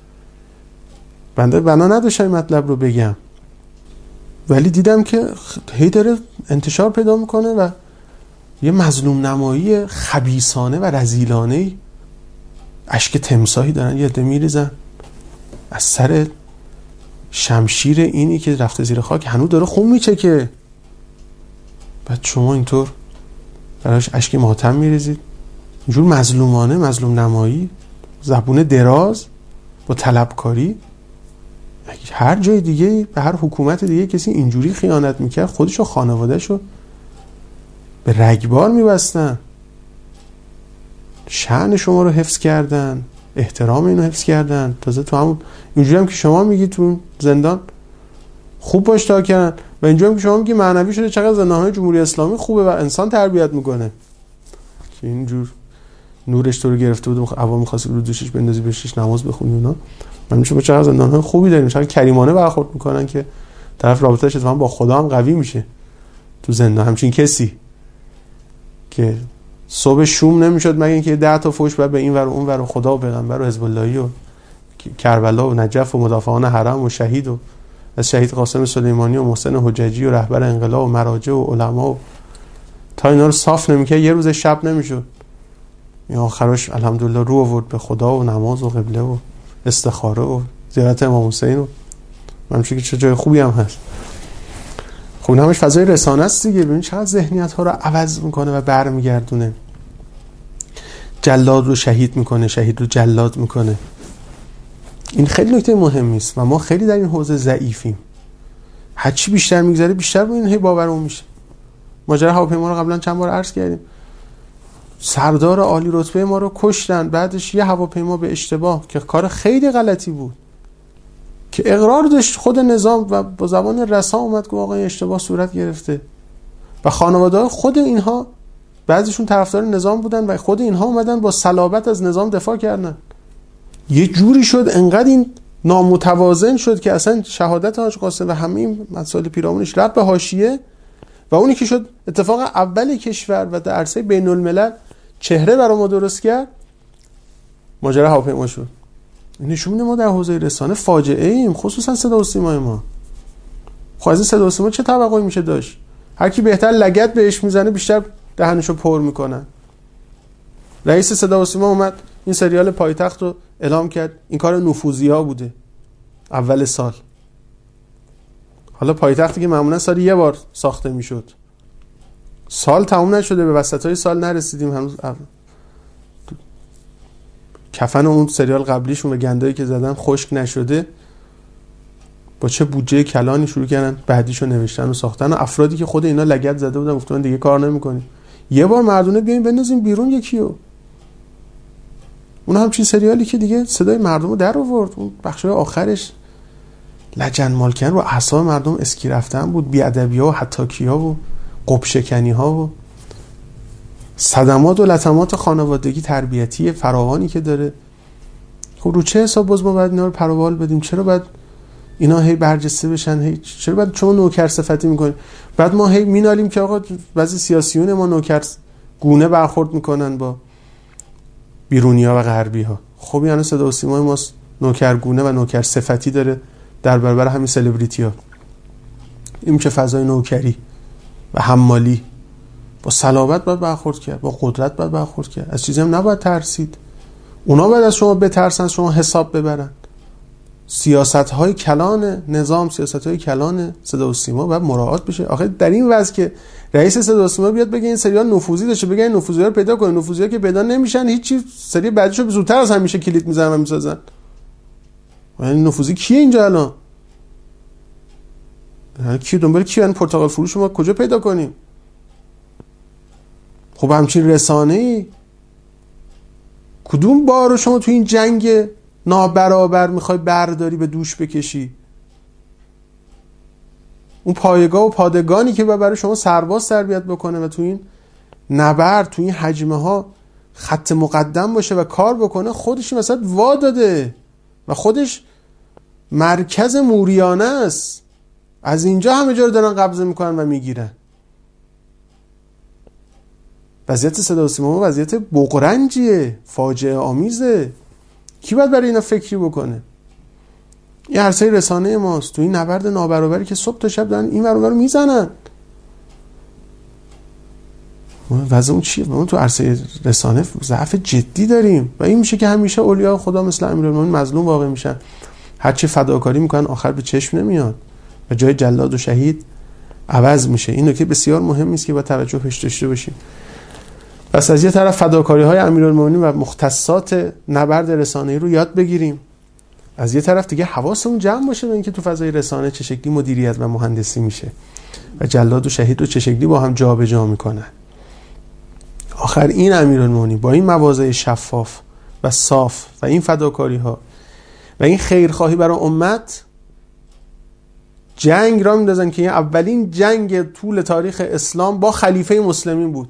بنده بنا نداشتم این مطلب رو بگم، ولی دیدم که هی داره انتشار پیدا میکنه و یه مظلوم نمایی خبیثانه و رذیلانه، اشک تمساحی دارن یه عده میریزن از سر شمشیر اینی که رفته زیر خاک، هنوز داره خون میچکه. بعد شما اینطور براش اشک ماتم میریزید. اینجور مظلومانه، مظلوم نمایی، زبون دراز با طلبکاری. هر جای دیگه به هر حکومت دیگه کسی اینجوری خیانت میکرد، خودش و خانواده‌شو به رگبار میبستن. شأن شما رو حفظ کردن، احترام اینو حفظ کردن. تازه تو همون اینجوری هم که شما میگی تو زندان خوب باش تا کردن و اینجوری هم که شما میگی معنوی شده چقدر زندان‌های جمهوری اسلامی خوبه و انسان تربیت میکنه که اینجور نورش تو رو گرفته بود عوام می‌خواست رو دوشش بندازی بهش نماز بخونی اونا. من میشه چقدر زندان‌های خوبی داریم، چقدر کریمانه برخورد میکنن که طرف رابطه‌اش اتفاقا با خدا هم قوی میشه تو زندان. همچین کسی که صبح شوم نمیشد مگه اینکه 10 تا فوش بعد به این ور و اون ور و خدا و پیغمبر و حزب اللهی و کربلا و نجف و مدافعان حرم و شهید و از شهید قاسم سلیمانی و محسن حججی و رهبر انقلاب و مراجع و علما و تا اینا رو صاف نمیکرد یه روز شب نمیشد. این آخرش الحمدلله رو آورد به خدا و نماز و قبله و استخاره و زیارت امام حسین و من میشه که چه جای خوبی هم هست. خب همش فضای رسانه است دیگه. ببین چقدر ذهنیت ها رو عوض میکنه و برمیگردونه. جلاد رو شهید میکنه، شهید رو جلاد میکنه. این خیلی نکته مهمی است و ما خیلی در این حوزه ضعیفیم. هر چی بیشتر میگذره بیشتر به این باورمون میشه. ماجرا هواپیما رو قبلا چند بار عرض کردیم. سردار عالی رتبه ما رو کشتن، بعدش یه هواپیما به اشتباه که کار خیلی غلطی بود که اقرار داشت خود نظام و با زبان رسا اومد که واقعا اشتباه صورت گرفته و خانواده خود اینها بعضیشون طرفدار نظام بودن و خود اینها اومدن با صلابت از نظام دفاع کردن. یه جوری شد انقدر این نامتوازن شد که اصلا شهادت حاج قاسم و همه این مسائل پیرامونش رفت به حاشیه و اونی که شد اتفاق اول کشور و در عرصه بین الملل چهره برای ما درست کرد ماجرا هواپیما شد. نشون میده ما در حوزه رسانه فاجعه ایم، خصوصا صدا و سیمای ما. خب از این صدا و سیما چه توقعی میشه داشت؟ هر کی بهتر لگد بهش میزنه بیشتر دهنشو پر میکنن. رئیس صدا و سیما اومد این سریال پایتخت رو اعلام کرد، این کار نفوذی‌ها بوده اول سال. حالا پایتختی که معمولا سال یه بار ساخته میشد، سال تموم نشده، به وسطای سال نرسیدیم هنوز. کفن اون سریال قبلیشون و گندایی که زدن خشک نشده، با چه بودجه کلانی شروع کردن بعدیشو نوشتن و ساختن. و افرادی که خود اینا لگد زده بودن گفتن دیگه کار نمی‌کنیم، یه بار مردونه بیاین بندازیم بیرون یکیو. اون همچین سریالی که دیگه صدای مردم رو در آورد، اون بخشای آخرش لجن مالکن رو اعصاب مردم اسکی رفتن بود، بی‌ادبی‌ها و حتاکی‌ها و قبشکنی‌ها و صدمات و لطمات خانوادگی تربیتی فراوانی که داره. خب رو چه حساب باز ما باید اینا رو پروبال بدیم؟ چرا باید اینا هی برجسته بشن؟ هی چرا باید شما نوکر صفتی میکنید؟ بعد ما هی مینالیم که آقا بعضی سیاسیون ما نوکر گونه برخورد میکنن با بیرونی‌ها و غربی‌ها. خب یعنی صدا و سیمای ما نوکرگونه و نوکر صفتی داره در برابر همین سلبریتی‌ها. این چه فضای نوکری و حمالی، با صلابت باید برخورد کرد، با قدرت باید برخورد کرد، از چیزی هم نباید ترسید. اونا باید از شما بترسن، شما حساب ببرن. سیاست‌های کلان نظام، سیاست‌های کلان صدا و سیما باید مراعات بشه. آخه در این وضع که رئیس صدا و سیما بیاد بگه این سریال نفوذی داشته، بگه این نفوذی‌ها رو پیدا کنه، نفوذی‌ها که پیدا نمیشن هیچ سری بعدیشو زودتر از همیشه کلید میزنن و میسازن. یعنی نفوذی کیه اینجا الان؟ کی دنبال کی؟ این پرتقال فروش ما کجا پیدا کنیم؟ خب همچین رسانه‌ای کدوم بار رو شما تو این جنگ نابرابر میخوای برداری به دوش بکشی؟ اون پایگاه و پادگانی که برای شما سرباز تربیت بکنه و تو این نبرد، تو این حجمه ها خط مقدم باشه و کار بکنه، خودش مثلا وا داده و خودش مرکز موریانه است. از اینجا همه جا رو دارن قبضه میکنن و میگیرن. وضعیت صدا و سیما وضعیت بغرنجیه، فاجعه آمیزه. کی باید برای اینا فکری بکنه؟ این عرصه رسانه ماست. تو این نبرد نابرابری که صبح تا شب دارن این ور اون رو میزنن. وضع اون چیه؟ ما تو عرصه رسانه ضعف جدی داریم و این میشه که همیشه اولیاء خدا مثل امیرالمومنین مظلوم واقع میشن. هر چی فداکاری میکنن آخر به چشم نمیاد و جای جلاد و شهید عوض میشه. این نکته بسیار مهمی است که با توجه بهش داشته باشیم. پس از یه طرف فداکاری‌های امیرالمومنین و مختصات نبرد رسانه‌ای رو یاد بگیریم، از یه طرف دیگه حواسمون جمع باشه به اینکه تو فضای رسانه چه شکلی مدیریت و مهندسی میشه و جلاد و شهید رو چه شکلی با هم جابجا میکنن. آخر این امیرالمومنین با این مواضع شفاف و صاف و این فداکاری‌ها و این خیرخواهی برای امت جنگ را میندازن که این اولین جنگ طول تاریخ اسلام با خلیفه مسلمین بود.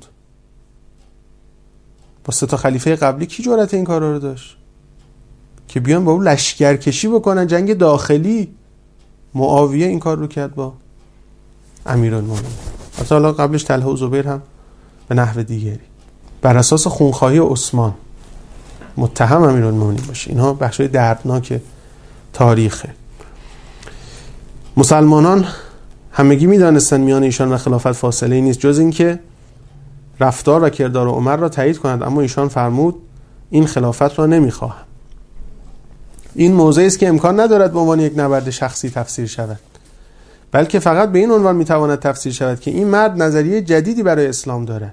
با 3 تا خلیفه قبلی کی جرأت این کارا رو داشت که بیان با اون لشکرکشی بکنن؟ جنگ داخلی. معاویه این کار رو کرد با امیرالمومنین. حالا قبلش طلحه و زبیر هم به نحو دیگری بر اساس خونخواهی عثمان متهم امیرالمومنین باشه. اینها بخشای دردناک تاریخه. مسلمانان همگی میدانستن میان ایشان و خلافت فاصله نیست جز این که رفتار و کردار عمر را تایید کنند، اما ایشان فرمود این خلافت را نمیخواهم. این موضعی است که امکان ندارد به عنوان یک نبرد شخصی تفسیر شود، بلکه فقط به این عنوان میتواند تفسیر شود که این مرد نظریه جدیدی برای اسلام دارد،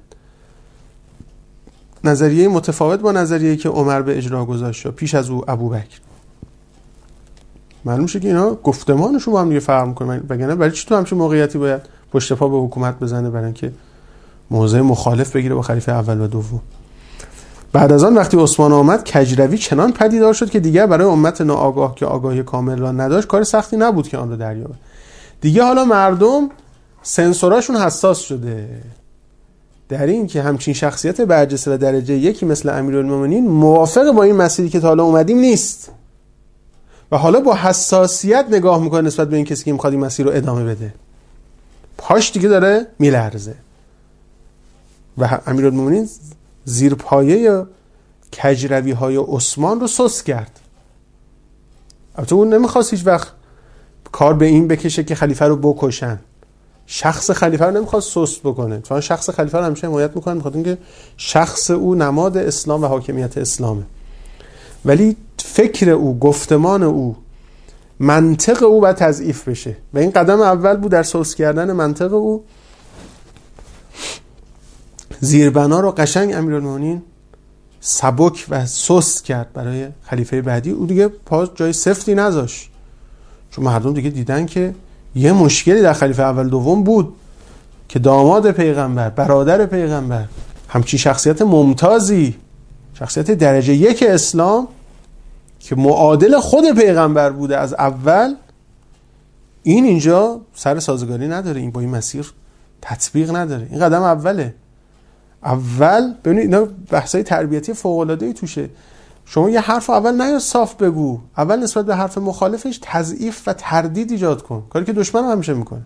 نظریه متفاوت با نظریه‌ای که عمر به اجرا گذاشت پیش از او ابوبکر. معلوم شه که اینا گفتمانشون با هم دیگه فرق می‌کنه، وگرنه برای چی تو همچین موقعیتی باید پشت پا به حکومت بزنه برای اینکه موضع مخالف بگیره با خلیفه اول و دوم؟ بعد از آن وقتی عثمان آمد کجروی چنان پدیدار شد که دیگر برای امت ناآگاه که آگاهی کامل را نداشت کار سختی نبود که آن را دریابد. دیگه حالا مردم سنسوراشون حساس شده در این که همچین شخصیت برجسته و درجه یکی مثل امیرالمومنین موافق با این مسیری که تا حالا اومدیم نیست و حالا با حساسیت نگاه میکنه نسبت به این کسی که میخواد این مسیر رو ادامه بده. پاش دیگه داره میلرزه و امیرالمومنین زیر پایه کجروی های عثمان رو سس کرد البته اون نمیخواست هیچ وقت کار به این بکشه که خلیفه رو بکشن، شخص خلیفه رو نمیخواست سست بکنه، چون شخص خلیفه رو همیشه حمایت میکنه، میخواد اینکه شخص او نماد اسلام و حاکمیت اسلامه. ولی فکر او، گفتمان او، منطق او باید تضعیف بشه و این قدم اول بود در سست کردن منطق او. زیربنا رو قشنگ امیرالمومنین سبک و سست کرد برای خلیفه بعدی. او دیگه پاس جای سفتی نذاشت، چون مردم دیگه دیدن که یه مشکلی در خلیفه اول دوم بود که داماد پیغمبر، برادر پیغمبر، همچین شخصیت ممتازی، شخصیت درجه 1 اسلام که معادل خود پیغمبر بوده از اول، این اینجا سر سازگاری نداره، این با این مسیر تطبیق نداره. این قدم اوله. اول ببینید اینا بحثای تربیتی فوق العاده ای توشه. شما یه حرف اول نیا صاف بگو، اول نسبت به حرف مخالفش تضعیف و تردید ایجاد کن، کاری که دشمن همیشه میکنه.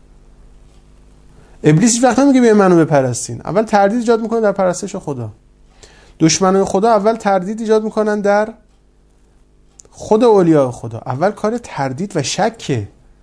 ابلیس هیچ وقت نمیگه بیا منو بپرستین، اول تردید ایجاد میکنه در پرستش خدا. دشمنان خدا اول تردید ایجاد میکنن در خود اولیاء خدا. اول کار تردید و شکه.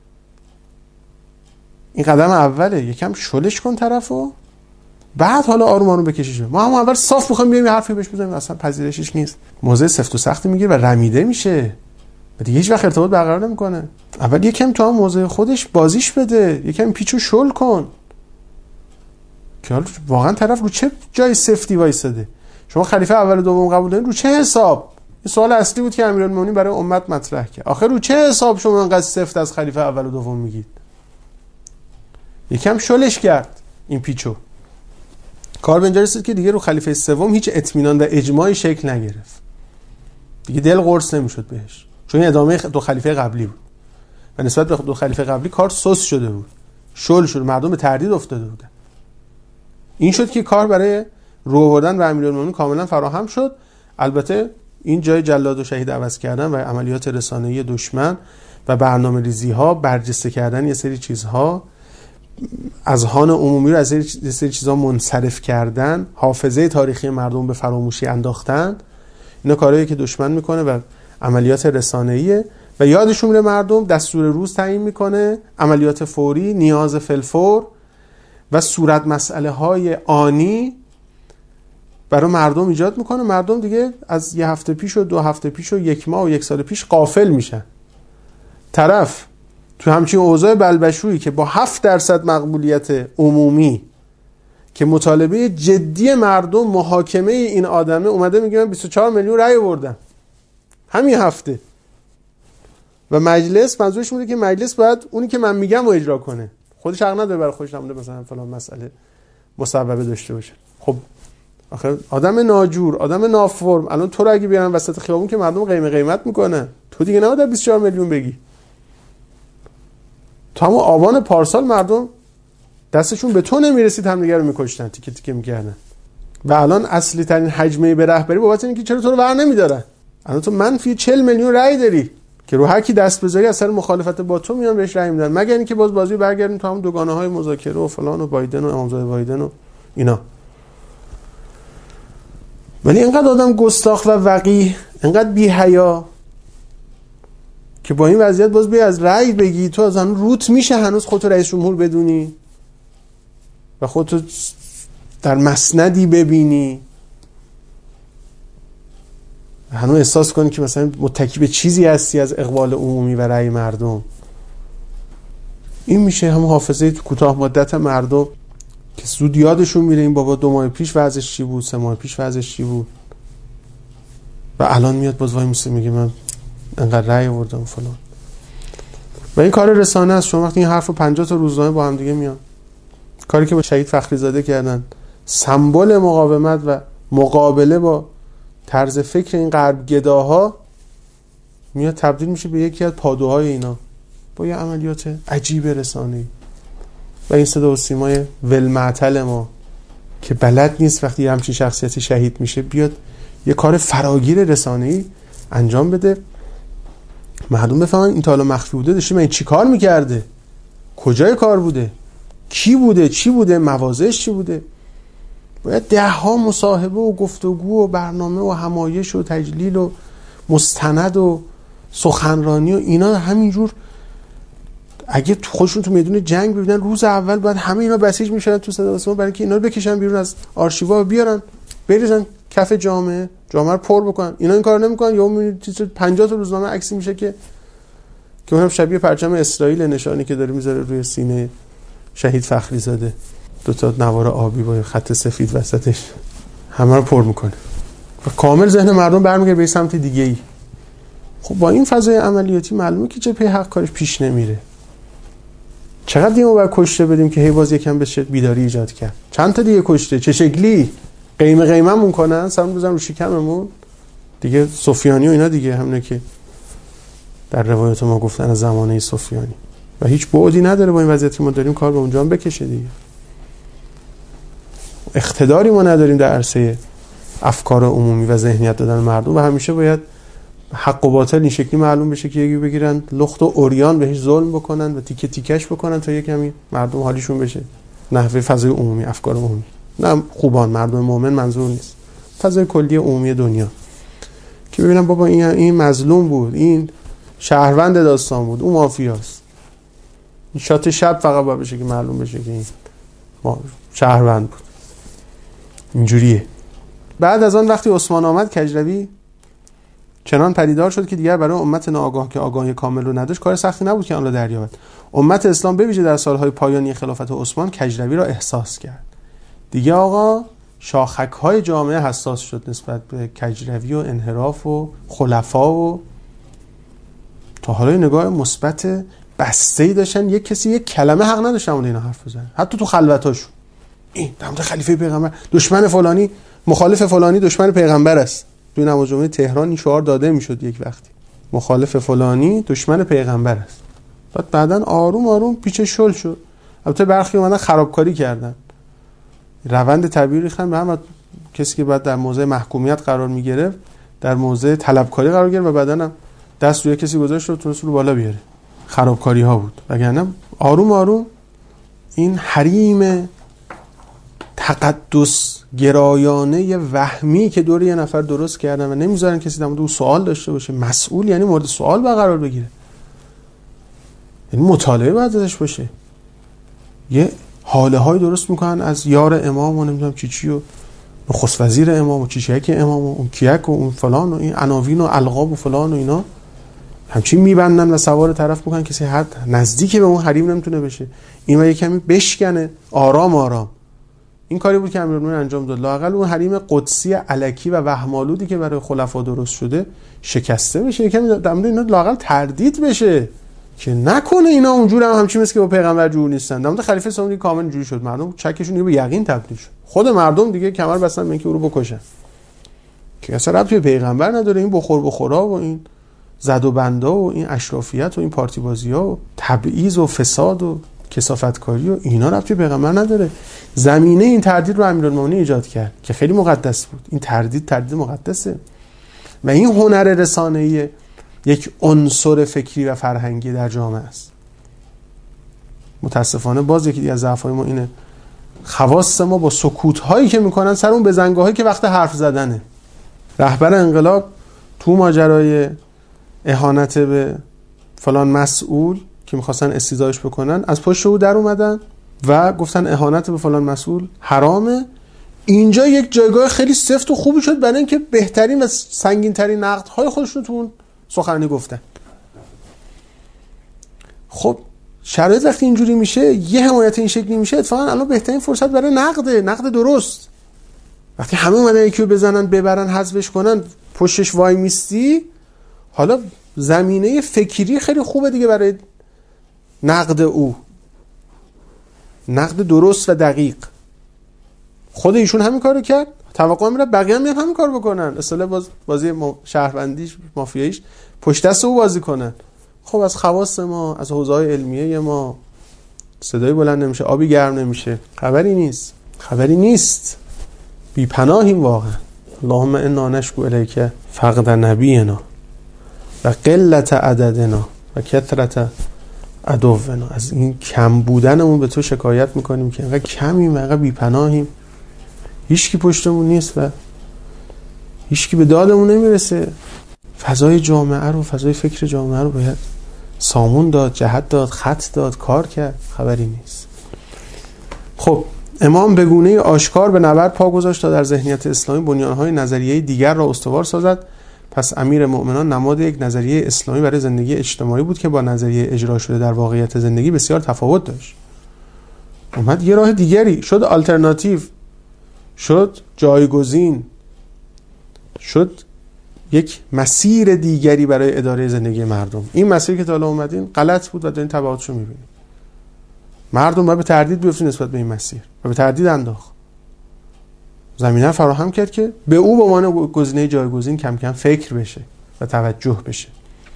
این قدم اوله. یکم شلش کن طرفو، بعد حالا آروم آروم بکشیش. ما هم اول صاف میخوایم بیایم یه حرفی بهش بزنیم، اصلا پذیرشش نیست، موضع سفت و سختی میگیره و رمیده میشه و دیگه هیچ وقت ارتباط برقرار نمیکنه. اول یکم تو هم موضع خودش بازیش بده، یکم پیچو شل کن که حالا واقعا طرف رو چه جای سفتی وایساده. شما خلیفه اول و دوم قبول دارین، رو چه حساب؟ این سوال اصلی بود که امیرالمومنین برای امت مطرح کرد. آخر رو چه حساب شما انقدر سفت از خلیفه اول و دوم میگید؟ یکم شلش کرد این پیچو. کار به اینجا رسید که دیگه رو خلیفه سوم هیچ اطمینان و اجماعی شکل نگرفت. دیگه دل قرص نمیشد بهش، چون ادامه دو خلیفه قبلی بود و نسبت به دو خلیفه قبلی کار سست شده بود، شل شد، مردم به تردید افتاده بودن. این شد که کار برای رو آوردن به امیرالمومنین کاملا فراهم شد. البته این جای جلاد و شهید عوض کردن و عملیات رسانه‌ای دشمن و برنامه‌ریزی‌ها، برجسته کردن یه سری چیزها، اذهان عمومی رو از یه سری چیزها منصرف کردن، حافظه تاریخی مردم به فراموشی انداختن، اینا کارهایی که دشمن میکنه و عملیات رسانه‌ایه و یادشون میره مردم دستور روز تعیین میکنه، عملیات فوری، نیاز فلفور و صورت مسئله های آنی برای مردم ایجاد میکنه. مردم دیگه از یه هفته پیش و 2 هفته پیش و 1 ماه و 1 سال پیش غافل میشن. طرف تو همچین اوضاع بلبشویی که با 7% مقبولیت عمومی که مطالبه جدی مردم محاکمه این آدمه، اومده میگه من 24 میلیون رأی آوردم همین هفته و مجلس، منظورش اینه که مجلس باید اونی که من میگم رو اجرا کنه، خودش حق نداره برای خودش نمونه مثلا فلان مسئله مسببه داشته باشه. خب آخه آدم ناجور، آدم نافرم، الان تو رو اگه بیارن وسط خیابون که مردم قیمت میکنن، تو دیگه نباید 24 میلیون بگی. تا همون آبان پارسال مردم دستشون به تو نمیرسید همدیگه رو میکشتن، تیکه تیکه میکردن و الان اصلی ترین حجمه به رهبری بابت اینه که چرا تو رو ور نمیدارن. الان تو منفی 40 میلیون رأی داری که رو هر کی دست بذاری از سر مخالفت با تو میان بهش رأی میدن، مگر اینکه باز بازی برگردیم تو هم دوگانه‌های مذاکره و فلان و بایدن و امامزاده بایدن و اینا. ولی اینقدر آدم گستاخ و وقیح، اینقدر بی حیا که با این وضعیت باز بیا از رأی بگی. تو از هنوز روت میشه هنوز خودتو رئیس جمهور بدونی و خودتو در مسندی ببینی، هنوز احساس کنی که مثلا متکی به چیزی هستی از اقبال عمومی و رأی مردم. این میشه همون حافظه کوتاه مدت مردم که زود یادشون میره این بابا 2 ماه پیش وضعش چی بود، 3 ماه پیش وضعش چی بود و الان میاد باز وای میسه میگه من انقدر رأی آوردم فلان. و این کار رسانه است. شما وقتی این حرفو 50 تا روزنامه با هم دیگه میان، کاری که با شهید فخری زاده کردن، سمبل مقاومت و مقابله با طرز فکر این غرب گداها، میاد تبدیل میشه به یکی از پادوهای اینا با یه عملیات عجیب رسانه‌ای. و این صدا و سیمای ولمعتل ما که بلد نیست وقتی همچین شخصیتی شهید میشه بیاد یه کار فراگیر رسانه‌ای انجام بده، مردم بفهمن این تا حالا مخفی بوده داشته من چی کار میکرده، کجای کار بوده، کی بوده، چی بوده، مواضعش چی بوده. باید 10 مصاحبه و گفتگو و برنامه و همایش و تجلیل و مستند و سخنرانی و اینا همینجور اگه خودشون تو میدون جنگ ببینن روز اول بعد همه اینا بسیج میشن تو صدا و سیما برای اینکه اینا رو بکشن بیرون از آرشیوا و بیارن بریزن کف جامعه رو پر بکنن. اینا این کارو نمیکنن. یا میبینید 50 تا روزنامه عکسی میشه که اونم شبیه پرچم اسرائیل نشانی که داره میذاره روی سینه شهید فخری زاده، 2 تا نوار آبی با خط سفید وسطش، همه رو پر میکنه و کامل ذهن مردم برمیگره به سمت دیگه ای. خب با این فضای عملیاتی معلومه که جبهه حق کارش پیش نمیره. چقدر دیگه ما باید کشته بدیم که هی باز یکم بشه بیداری ایجاد کرد؟ چند تا دیگه کشته؟ چه شکلی قیممون کنن سرمون بزنن رو شکممون دیگه؟ سفیانی و اینا دیگه، همونه که در روایت ما گفتن از زمانه سفیانی و هیچ بعدی نداره با این وضعیتی که ما داریم کار به اونجا هم بکشه دیگه. اقتداری ما نداریم در عرصه افکار عمومی و ذهنیت دادن مردم و همیشه باید حق و باطل این شکلی معلوم بشه که یکی بگیرن لخت و عریان بهش ظلم بکنن و تیکه تیکش بکنن تا یکمی مردم حالیشون بشه. نحوه فضای عمومی، افکار عمومی، نه خوبان، مردم مومن منظور نیست، فضای کلی عمومی دنیا که ببینن بابا این مظلوم بود، این شهروند داستان بود، اون مافیاست. این شات شب فقط باید بشه که معلوم بشه که این شهروند بود. اینجوریه. بعد از آن وقتی عثمان آمد کجروی چنان پدیدار شد که دیگر برای امت ناآگاه که آگاهی کامل رو نداشت کار سختی نبود که آن را دریابد. امت اسلام به ویژه در سالهای پایانی خلافت عثمان کجروی را احساس کرد. دیگه آقا شاخک‌های جامعه حساس شد نسبت به کجروی و انحراف و خلفا و تا حالا نگاه مثبت بسته‌ای داشتن. یک کسی یک کلمه حق نداشت اون اینا حرف بزنه، حتی تو خلوتاشون. این در مورد خلیفه پیغمبر، دشمن فلانی مخالف فلانی دشمن پیغمبر است. تو نماز جمعه تهران این شعار داده میشد یک وقتی، مخالف فلانی دشمن پیغمبر است. بعدن آروم آروم پیچ شل شد. البته برخی اومدن خرابکاری کردن، روند طبیعی ریختن به هم. کسی که بعد در موضع محکومیت قرار میگرفت در موضع طلبکاری قرار گرفت و بعدن هم دست روی کسی گذاشت و تونست رو بالا بیاره. خرابکاری ها بود. وگرنه آروم آروم این حریم تقدس گرایانه وهمی که دور یه نفر درست کردن و نمیذارن کسی در مورد اون سوال داشته باشه، مسئول یعنی مورد سوال قرار بگیره، یعنی مطالعه باید ازش باشه. یه حاله های درست میکنن از یار امام و نمیدونم چی و نخست وزیر امام و چیچک امام و اون کیک و اون فلان و این عناوین و القاب و فلان و اینا همچین میبندن و سوار طرف میکنن کسی حد نزدیک به اون حریم نمیتونه بشه. این و یه کمی بشکنه آرام آرام. این کاری بود که امیرالمومنین انجام داد. لااقل اون حریم قدسی الکی و وهم‌آلودی که برای خلفا درست شده شکسته بشه. یکم در مورد اینا لااقل تردید بشه که نکنه اینا اونجوری همچین مثل که با پیغمبر جور نیستن. در مورد خلیفه سوم کامل اینجوری شد، مردم چکشون به یقین تبدیل شد. خود مردم دیگه کمر بستن به اینکه او رو بکشن که اصلا ربطی به پیغمبر نداره. این بخورا و این زد و بندا و این اشرافیت و این پارتی بازی‌ها و تبعیض و فساد و کثافتکاری و اینا ربطی به پیغمبر نداره. زمینه این تردید رو امیرالمومنین ایجاد کرد که خیلی مقدس بود. این تردید مقدسه و این هنر رسانه‌ای یک عنصر فکری و فرهنگی در جامعه است. متاسفانه باز یکی دیگه از ضعف‌های ما اینه، خواص ما با سکوت‌هایی که میکنن سر اون بزنگاهایی که وقت حرف زدنه. رهبر انقلاب تو ماجرای اهانت به فلان مسئول که میخواستن استیضاحش بکنن از پشت او در اومدن و گفتن اهانت به فلان مسئول حرامه. اینجا یک جایگاه خیلی سفت و خوبی شد برای اینکه بهترین و سنگین‌ترین نقدهای خودشون تو اون سخنرانی گفتن. خب شرایط وقتی اینجوری میشه، یه حمایت این شکلی میشه، اتفاقا الان بهترین فرصت برای نقد درست. وقتی همه اومدن یکی رو بزنن ببرن حذفش کنن، پشتش وای میستی، حالا زمینه فکری خیلی خوبه دیگه برای نقد او، نقد درست و دقیق. خود ایشون همین کارو کرد، توقع میره بقیه هم همین کار بکنن. اصلا بازی شهروندیش مافیاییش پشت دست او بازی کنن. خب از خواص ما، از حوزه‌های علمیه ما صدای بلند نمیشه، آبی گرم نمیشه، خبری نیست. بی پناهیم واقعا. اللهم انا نشکو الیک فقد نبینا و قلت عددنا و کثرت عدونا. از این کم بودنمون به تو شکایت میکنیم که انقدر کمیم، انقدر بی پناهیم، هیچکی پشتمون نیست و هیچکی به دادمون نمیرسه. فضای جامعه رو، فضای فکر جامعه رو باید سامون داد، جهت داد، خط داد، کار کرد. خبری نیست. خب امام به گونه آشکار به نبرد پا گذاشت تا در ذهنیت اسلامی بنیانهای نظریه دیگر را استوار سازد. پس امیر مؤمنان نماد یک نظریه اسلامی برای زندگی اجتماعی بود که با نظریه اجرا شده در واقعیت زندگی بسیار تفاوت داشت. اومد یه راه دیگری شد، آلترناتیو شد، جایگزین شد، یک مسیر دیگری برای اداره زندگی مردم. این مسیری که تا الان اومدین غلط بود و دارین تبعاتشو میبینید. مردم باید به تردید بیفتن نسبت به این مسیر و به تردید انداخت. زمینه فراهم کرد که به او به عنوان گزینه جایگزین کم کم فکر بشه و توجه بشه.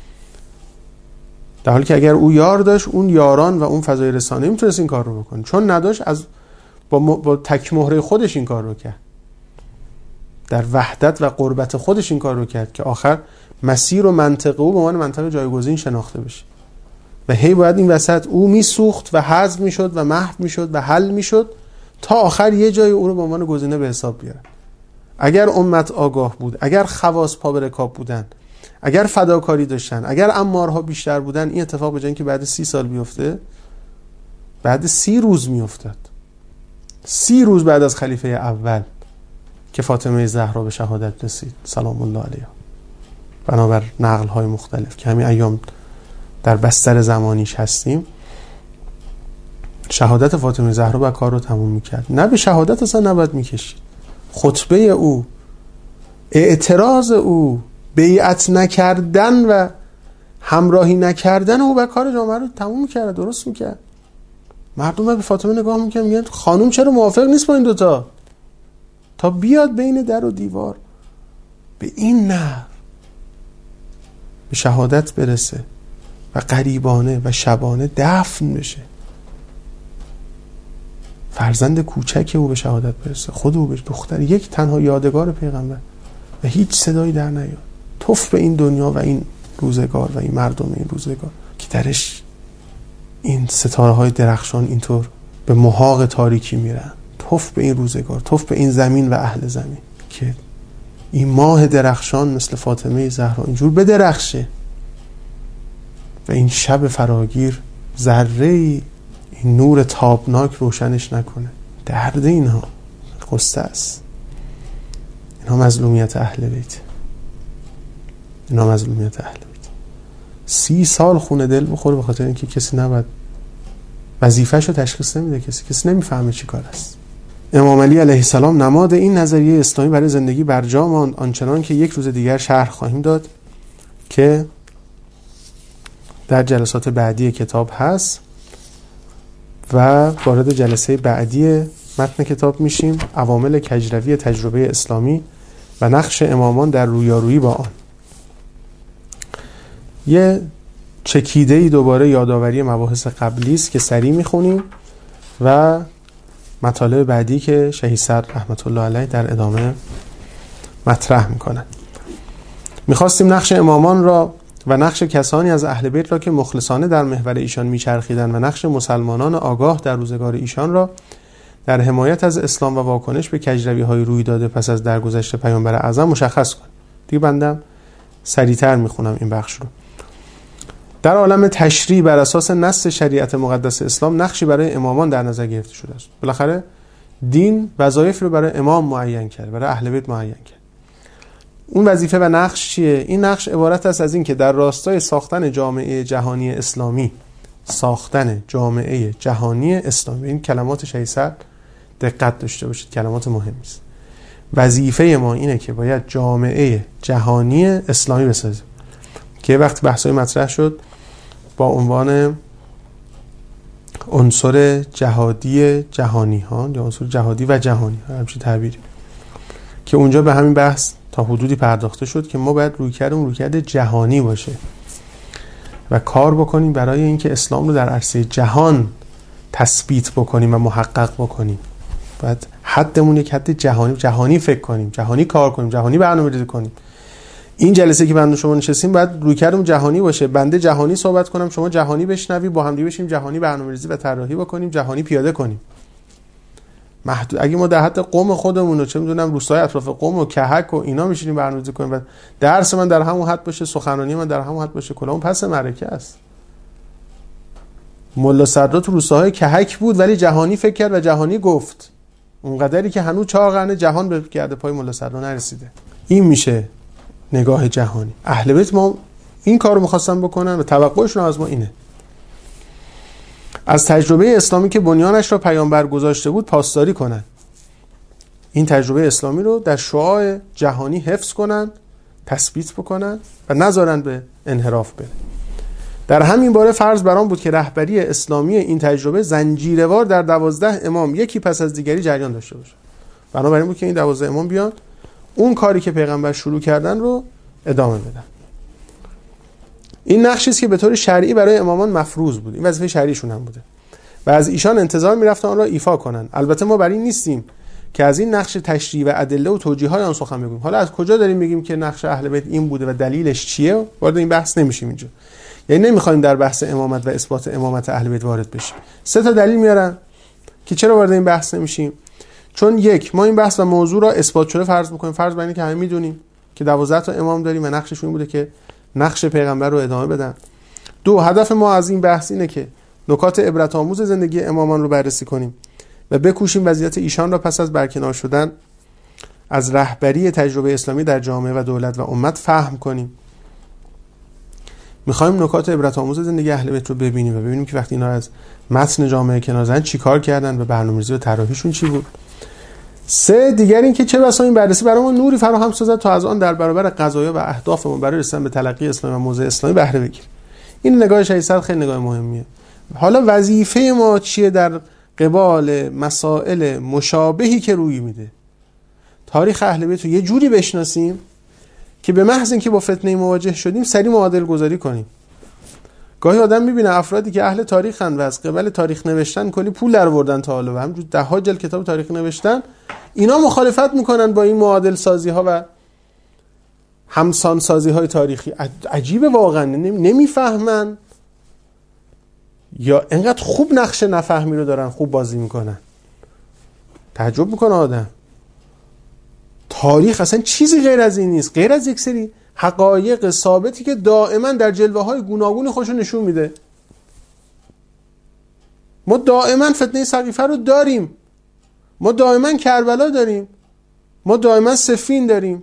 در حالی که اگر او یار داشت، اون یاران و اون فضای رسانه میتونست این کار رو بکنه. چون نداشت، از با تک مهره خودش این کار رو کرد. در وحدت و قربت خودش این کار رو کرد که آخر مسیر و منطقه او به عنوان منطقه جایگزین شناخته بشه. و هی باید این وسط او میسوخت و حذف میشد و محو میشد و حل میشد تا آخر یه جای او رو به عنوان گزینه به حساب بیارن. اگر امت آگاه بود، اگر خواص پا به رکاب بودن، اگر فداکاری داشتن، اگر امارها بیشتر بودن، این اتفاق به جای اینکه بعد 30 سال بیفته، بعد 30 روز میافتاد. 30 روز بعد از خلیفه اول که فاطمه زهرا به شهادت رسید سلام الله علیها، بنابر نقل های مختلف که همین ایام در بستر زمانیش هستیم، شهادت فاطمه زهرا با کار رو تموم میکرد. نه به شهادت اصلا نباید میکشید. خطبه او، اعتراض او، بیعت نکردن و همراهی نکردن او با کار جامعه رو تموم میکرد، درست میکرد. مردم به فاطمه نگاه میکنن میگن خانوم چرا موافق نیست با این دوتا تا بیاد بین در و دیوار به این نحو به شهادت برسه و غریبانه و شبانه دفن بشه، فرزند کوچک او به شهادت برسه، خود او به دختر، یک تنها یادگار پیغمبر و هیچ صدایی در نیاد. توف به این دنیا و این روزگار و این مردم این روزگار که درش این ستاره های درخشان اینطور به محاق تاریکی میرن. توف به این روزگار، توف به این زمین و اهل زمین که این ماه درخشان مثل فاطمه زهرا اینجور بدرخشه و این شب فراگیر ذره این نور تابناک روشنش نکنه. درد اینها قصه است. اینها مظلومیت اهل بیت، اینها مظلومیت اهل بیت. 30 سال خونه دل بخوره به خاطر اینکه کسی نباید وظیفه‌شو تشخیص نمیده، کسی نمیفهمه چی کار است. امام علی علیه السلام نماد این نظریه اسلامی برای زندگی برجا ماند، آنچنان که یک روز دیگر شرح خواهیم داد که در جلسات بعدی کتاب هست و وارد جلسه بعدی متن کتاب میشیم. عوامل کجروی تجربه اسلامی و نقش امامان در رویارویی با آن. یه چکیده‌ای دوباره یادآوری مباحث قبلی است که سریع میخونیم و مطالب بعدی که شهید صدر رحمت الله علیه در ادامه مطرح میکنن. میخواستیم نقش امامان را و نقش کسانی از اهل بیت را که مخلصانه در محور ایشان میچرخیدند و نقش مسلمانان آگاه در روزگار ایشان را در حمایت از اسلام و واکنش به کجروی‌های روی داده پس از درگذشت پیامبر اعظم مشخص کنیم. دیگه بندم سریعتر میخونم این بخش رو. در عالم تشریع بر اساس نص شریعت مقدس اسلام نقشی برای امامان در نظر گرفته شده است. بالاخره دین وظایف رو برای امام معین کرد، برای اهل بیت معین کرد. اون وظیفه و نقش چیه؟ این نقش عبارت است از این که در راستای ساختن جامعه جهانی اسلامی، ساختن جامعه جهانی اسلامی، این کلمات شهید صدر دقت داشته باشید، کلمات مهمی است. وظیفه ما اینه که باید جامعه جهانی اسلامی بسازیم که وقتی بحثای مطرح شد با عنوان عنصر جهادی جهانی ها یا عنصر جهادی و جهانی ها، همچین تعبیری، که اونجا به همین بحث تا حدودی پرداخته شد که ما باید رویکرد جهانی باشه و کار بکنیم برای اینکه اسلام رو در عرصه جهان تثبیت بکنیم و محقق بکنیم. باید حدمون یک حد جهانی فکر کنیم، جهانی کار کنیم، جهانی برنامه‌ریزی کنیم. این جلسه که بنده شما نشستیم باید رویکردمون جهانی باشه. بنده جهانی صحبت کنم، شما جهانی بشنوی، با هم دیگه بشیم جهانی برنامه‌ریزی و طراحی بکنیم، جهانی پیاده کنیم. اگه ما در حد قم خودمون و چه میدونم روستای اطراف قم و کهک و اینا میشینیم برنامه‌ریزی کنیم و درس من در همون حد باشه، سخنرانی من در همون حد باشه، کلامون پس معرکه است. ملا صدرا تو روستاهای کهک بود ولی جهانی فکر کرد و جهانی گفت، اونقدری که هنوز 4 قرن جهان به گرد پای ملا صدرا نرسیده. این میشه نگاه جهانی. اهل بیت ما این کارو می‌خواستن بکنن و توقعشون از ما اینه. از تجربه اسلامی که بنیانش را پیامبر گذاشته بود پاسداری کنن. این تجربه اسلامی رو در شعاع جهانی حفظ کنن، تثبیت بکنن و نذارن به انحراف بره. در همین باره فرض بر آن بود که رهبری اسلامی این تجربه زنجیروار در 12 امام یکی پس از دیگری جریان داشته باشه. بنابراین بود که این 12 امام بیان اون کاری که پیغمبر شروع کردن رو ادامه بدن. این نقشی است که به طور شرعی برای امامان مفروض بود. این وظیفه شرعیشون هم بوده و از ایشان انتظار می‌رفت آن را ایفا کنند. البته ما بر این نیستیم که از این نقش تشریع و ادله و توجیه‌های آن سخن بگوییم. حالا از کجا داریم میگیم که نقش اهل بیت این بوده و دلیلش چیه؟ وارد این بحث نمیشیم اینجا. یعنی نمی‌خوایم در بحث امامت و اثبات امامت اهل بیت وارد بشیم. 3 تا دلیل میارن که چرا وارد این بحث نمیشیم. چون یک، ما این بحث و موضوع را اثبات شده فرض می‌کنیم. فرض بر اینه که همه می‌دونیم که 12 تا امام داریم و نقششون این بوده که نقش پیغمبر رو ادامه بدن. 2، هدف ما از این بحث اینه که نکات عبرت آموز زندگی امامان رو بررسی کنیم و بکوشیم وضعیت ایشان را پس از برکنار شدن از رهبری تجربه اسلامی در جامعه و دولت و امت فهم کنیم. می‌خوایم نکات عبرت آموز زندگی اهل بیت رو ببینیم و ببینیم که وقتی اینا از متن جامعه کنار زدن چیکار کردن و برنامه‌ریزی و طراحیشون چی بود. 3 دیگر این که چه بسا این بررسی برای ما نوری فراهم سازد تا از آن در برابر قضایا و اهدافمون برای رسیدن به تلقی اسلام و موضع اسلامی بهره بگیریم. این نگاه شهید صدر خیلی نگاه مهمیه. حالا وظیفه ما چیه در قبال مسائل مشابهی که روی میده؟ تاریخ اهل بیت رو یه جوری بشناسیم که به محض اینکه با فتنه مواجه شدیم سریع معادل گذاری کنیم. گاهی آدم میبینه افرادی که اهل تاریخن و از قبل تاریخ نوشتن کلی پول درآوردن تا حالا و همینجور 10 جلد کتاب تاریخ نوشتن، اینا مخالفت میکنن با این معادل سازی ها و همسان سازی های تاریخی. عجیبه واقعا، نمیفهمن یا انقدر خوب نقش نفهمی رو دارن خوب بازی میکنن. تعجب میکنه آدم. تاریخ اصلا چیزی غیر از این نیست، غیر از یک سری حقایق ثابتی که دائما در جلوه های گوناگون خودشون نشون میده. ما دائما فتنه سقیفه رو داریم، ما دائما کربلا داریم، ما دائما صفین داریم،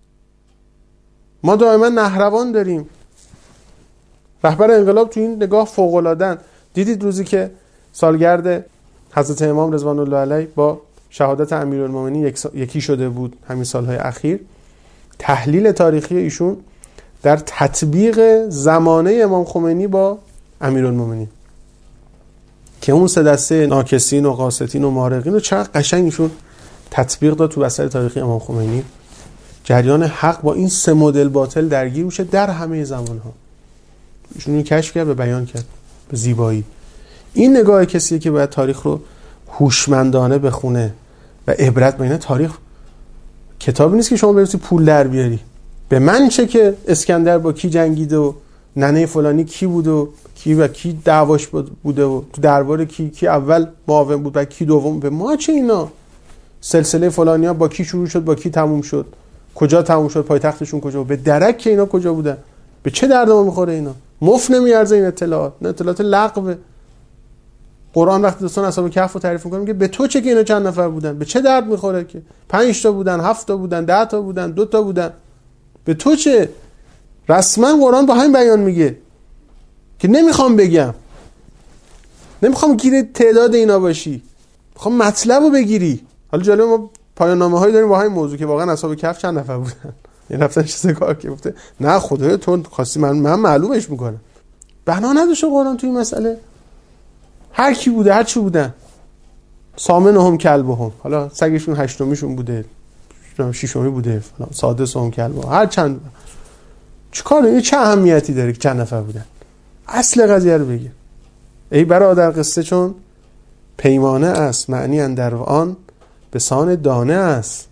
ما دائما نهروان داریم. رهبر انقلاب تو این نگاه فوق‌العاده‌اند. دیدید روزی که سالگرد حضرت امام رضوان الله علیه با شهادت امیرالمومنین یکی شده بود همین سالهای اخیر، تحلیل تاریخی ایشون در تطبیق زمانه امام خمینی با امیرالمومنین که اون 3 دسته ناکسین و قاسطین و مارقین رو چقدر قشنگ ایشون تطبیق داد تو بستر تاریخی امام خمینی. جریان حق با این 3 مدل باطل درگیر میشه در همه زمانها. ایشون رو کشف کرد و بیان کرد به زیبایی. این نگاه کسیه که باید تاریخ رو هوشمندانه بخونه و عبرت بگیره. تاریخ کتابی نیست که شما برید پول در بیاری. به من چه که اسکندر با کی جنگیده و ننه فلانی کی بود و کی دعواش بوده و تو دربار کی اول معاون بود و کی دوم. به ما چه اینا؟ سلسله فلانیا با کی شروع شد با کی تموم شد، کجا تموم شد، پایتختشون کجا بود، به درک که اینا کجا بودن، به چه درد ما میخوره اینا؟ مفت نمیارزه این اطلاعات، نه اطلاعات لغو. قرآن وقتی دوستان اصحاب کهف رو تعریف می‌کنه میگه به تو چه که اینا چند نفر بودن، به چه درد میخوره که 5 تا بودن، 7 تا بودن، 10 تا بودن، 2 تا بودن، به تو چه؟ رسما قرآن با همین بیان میگه که نمیخوام بگم، نمیخوام گیر تعداد اینا باشی، میخوام مطلب رو بگیری. حالا جالب ما پایان نامه‌هایی داریم با همین موضوع که واقعا اصحاب کهف چند نفر بودن. این رفتن چه کار که گفته نه خدای تو خواستی من معلومش میکنم. بنا نداشه قرآن توی این مسئله. هر کی بوده هر چی بودن. سامنهم کلبهم، حالا سگشون 8میشون بوده، 6می بوده، سادسهم کلبهم، هر چند. چیکار این چه اهمیتی داره که چند نفر بودن؟ اصل قضیه رو بگیر. ای برادر قصه چون پیمانه است، معنی اندر آن به سان دانه است.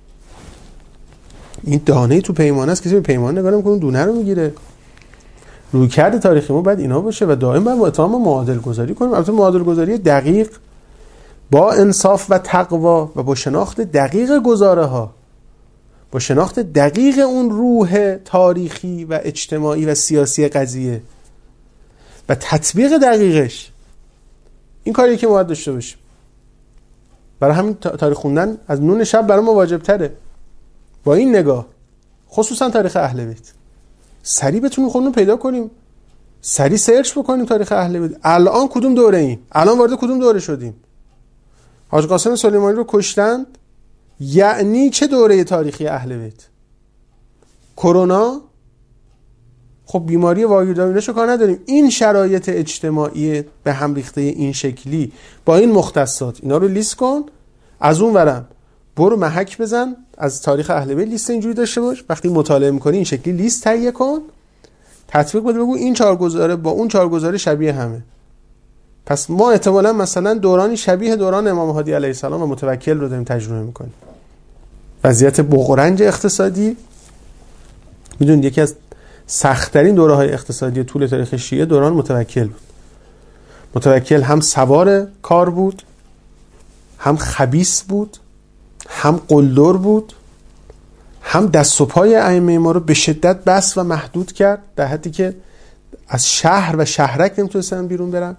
این دانه تو پیمانه است، کسی به پیمانه نگاه نمی‌کنه دونه رو میگیره. رویکرد تاریخی ما باید اینا باشه و دائم باید با اتهام معادل گذاری کنیم. البته معادل گذاری دقیق با انصاف و تقوا و با شناخت دقیق گزاره ها، با شناخت دقیق اون روح تاریخی و اجتماعی و سیاسی قضیه و تطبیق دقیقش، این کاریه که ما باید داشته باشیم. برای همین تاریخ خوندن از نون شب برای ما واجب تره. با این نگاه، خصوصا تاریخ اهل بیت، سریع بتونیم خودمون پیدا کنیم، سریع سرچ بکنیم تاریخ اهل بیت. الان کدوم دوره ایم؟ الان وارد کدوم دوره شدیم؟ حاج قاسم سلیمانی رو کشتند، یعنی چه دوره تاریخی اهل بیت؟ کرونا؟ خب بیماری واگیرداریشو کار نداریم. این شرایط اجتماعی به هم ریخته این شکلی با این مختصات، اینا رو لیست کن. از اون ورم برو محک بزن از تاریخ اهل بیت، لیست اینجوری داشته باش. وقتی مطالعه می‌کنی این شکلی لیست تهیه کن، تطبیق بده، بگو این چهار گزاره با اون چهار گزاره شبیه همه. پس ما احتمالاً مثلا دورانی شبیه دوران امام هادی علیه السلام و متوکل رو داریم تجربه می‌کنیم. وضعیت بغرنج اقتصادی، میدونید یکی از سخت‌ترین دوره‌های اقتصادی طول تاریخ شیعه دوران متوکل بود. متوکل هم سوار کار بود، هم خبیث بود، هم قلدر بود، هم دست و پای ائمه ما رو به شدت بس و محدود کرد، در حدی که از شهر و شهرک نمیتونستن بیرون برن،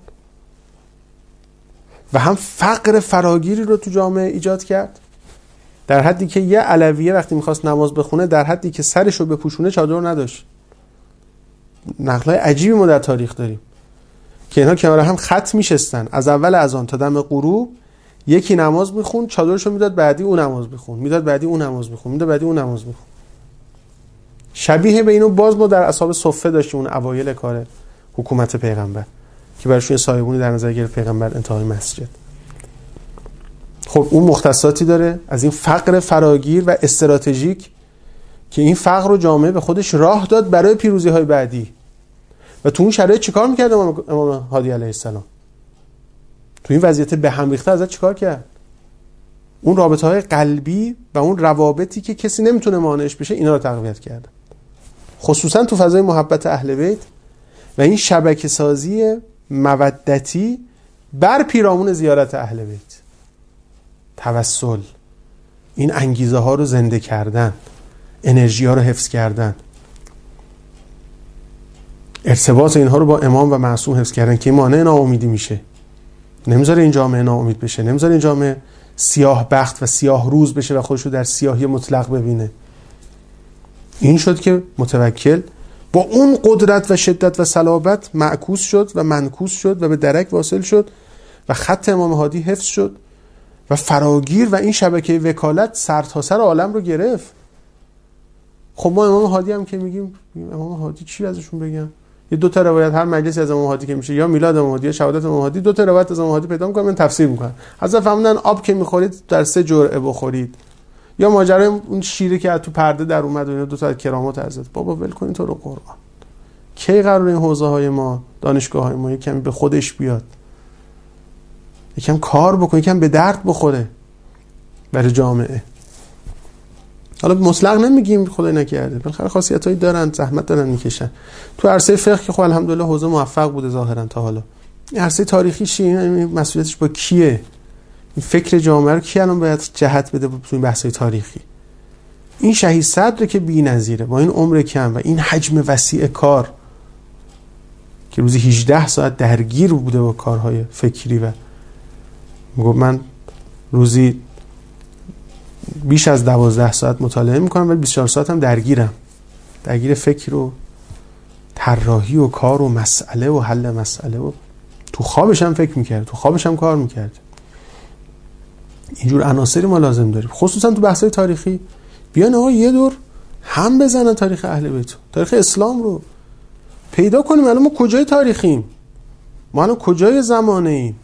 و هم فقر فراگیری رو تو جامعه ایجاد کرد، در حدی که یه علویه وقتی میخواست نماز بخونه در حدی که سرش رو بپوشونه چادر نداشت. نقلای عجیبی ما در تاریخ داریم که اینها کنار هم خط میشستن، از اول اذان تا دم غروب یکی نماز میخوند، چادرشو میداد بعدی اون نماز میخوند، میداد بعدی اون نماز میخوند، میداد بعدی اون نماز میخوند. شبیه به اینو باز ما در اصحاب صفه داشتیم، اون اوایل کار حکومت پیغمبر که براشون سایبونی در نظر گرفت پیغمبر انتهای مسجد. خب اون مختصاتی داره از این فقر فراگیر و استراتژیک که این فقر رو جامعه به خودش راه داد برای پیروزی های بعدی. و تو اون شرایط چیکار میکرد امام هادی علیه السلام؟ تو این وضعیت به هم ریخته ازت چیکار کرد؟ اون رابطه های قلبی و اون روابطی که کسی نمیتونه مانعش بشه، اینا رو تقویت کرد، خصوصا تو فضای محبت اهل بیت و این شبکه سازی مودتی بر پیرامون زیارت اهل بیت، توسل، این انگیزه ها رو زنده کردن، انرژی ها رو حفظ کردن، ارتباط اینها رو با امام و معصوم حفظ کردن که مانع ناامیدی میشه، نمیذاره این جامعه ناامید بشه، نمیذاره این جامعه سیاه بخت و سیاه روز بشه و خودش رو در سیاهی مطلق ببینه. این شد که متوکل با اون قدرت و شدت و صلابت معکوس شد و منکوس شد و به درک واصل شد و خط امام هادی حفظ شد و فراگیر و این شبکه وکالت سرتاسر عالم رو گرفت. خب ما امام هادی هم که میگیم امام هادی چی ازشون بگم؟ یه دو تا روایت هر مجلسی از امام هادی که میشه، یا میلاد امام هادی یا شهادت امام هادی، دو تا روایت از امام هادی پیدا میکنم، من تفسیر میکنم. حضرت فرمودن آب که میخورید در 3 جرعه بخورید، یا ماجرای اون شیری که از تو پرده در اومد و اینا، دو تا از کرامات حضرت. بابا ول کنین تو رو قرآن. کی قرار این حوزه های ما، دانشگاه های ما یکم به خودش بیاد، یکم کار بکنه، یکم به درد بخوره برای جامعه؟ حالا مطلق نمیگیم خدای نکرده، بالاخره خاصیتایی دارن، زحمت دارن میکشن. تو عرصه فقه که خب الحمدلله حوزه موفق بوده ظاهرا تا حالا. این عرصه تاریخی چیه؟ این مسئولیتش با کیه؟ این فکر جامعه رو کی الان باید جهت بده تو این بحث‌های تاریخی؟ این شهید صدر که بی‌نظیره با این عمر کم و این حجم وسیع کار که روزی 18 ساعت درگیر بوده با کارهای فکری و میگم من روزی بیش از 12 ساعت مطالعه میکنم و 24 ساعت هم درگیر فکر و طراحی و کار و مسئله و حل مسئله و تو خوابش هم فکر میکرد، تو خوابش هم کار میکرد. اینجور عناصری ما لازم داریم، خصوصا تو بحث‌های تاریخی. بیان آقا یه دور هم بزنن تاریخ اهل بیت، تاریخ اسلام رو پیدا کنیم. الان ما کجای تاریخیم؟ ما الان کجای زمانه ایم؟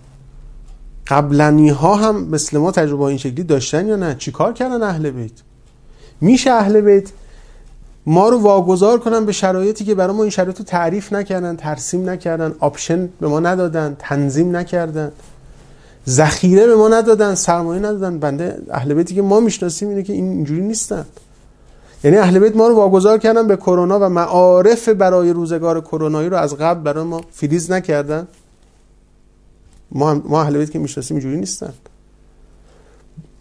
قبلنی ها هم مثل ما تجربه این شکلی داشتن یا نه؟ چی کار کردن اهل بیت؟ میشه اهل بیت ما رو واگذار کنن به شرایطی که برای ما این شرایط رو تعریف نکردن، ترسیم نکردن، آپشن به ما ندادن، تنظیم نکردن، ذخیره به ما ندادن، سرمایه ندادن. بنده اهل بیتی که ما میشناسیم اینه که اینجوری نیستن. یعنی اهل بیت ما رو واگذار کردن به کرونا و معارف برای روزگار کرونایی رو از قبل برای ما فریز نکردن. ما اهل بیت که میشناسیم اینجوری نیستن.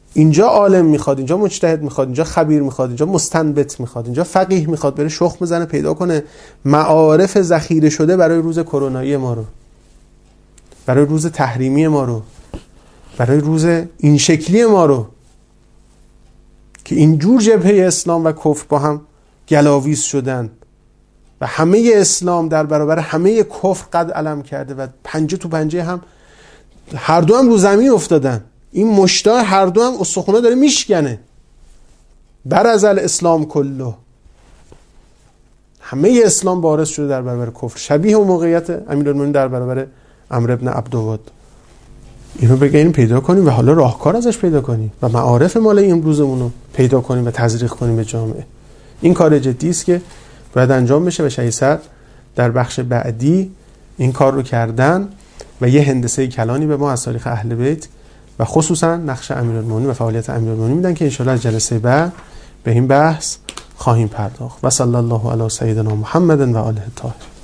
اینجا عالم میخواد، اینجا مجتهد میخواد، اینجا خبیر میخواد، اینجا مستنبط میخواد، اینجا فقیه میخواد بره شخم بزنه پیدا کنه معارف ذخیره شده برای روز کرونایی ما رو، برای روز تحریمی ما رو، برای روز این شکلی ما رو، که اینجور جبهه اسلام و کفر با هم گلاویز شدن و همه اسلام در برابر همه کفر قد علم کرده و پنجه تو پنجه هم هر دو هم رو زمین افتادن. این مشتاق هر دو هم استخونا داره میشکنه. برز الاسلام کله، همه اسلام بارز شده در برابر کفر، شبیه اون موقعیت امیرالمومنین در برابر عمرو بن عبدود. اینو بگیم پیدا کنیم و حالا راهکار ازش پیدا کنیم و معارف مال امروزمون رو پیدا کنیم و تزریق کنیم به جامعه. این کار جدی است که باید انجام بشه و شهید صدر در بخش بعدی این کار رو کردن و یه هندسه کلانی به ما از تاریخ اهل بیت و خصوصا نقش امیرالمومنین و فعالیت امیرالمومنین میدن که ان شاء الله از جلسه بعد به این بحث خواهیم پرداخت. و صلی الله علی سیدنا محمد و آله الطاهرین.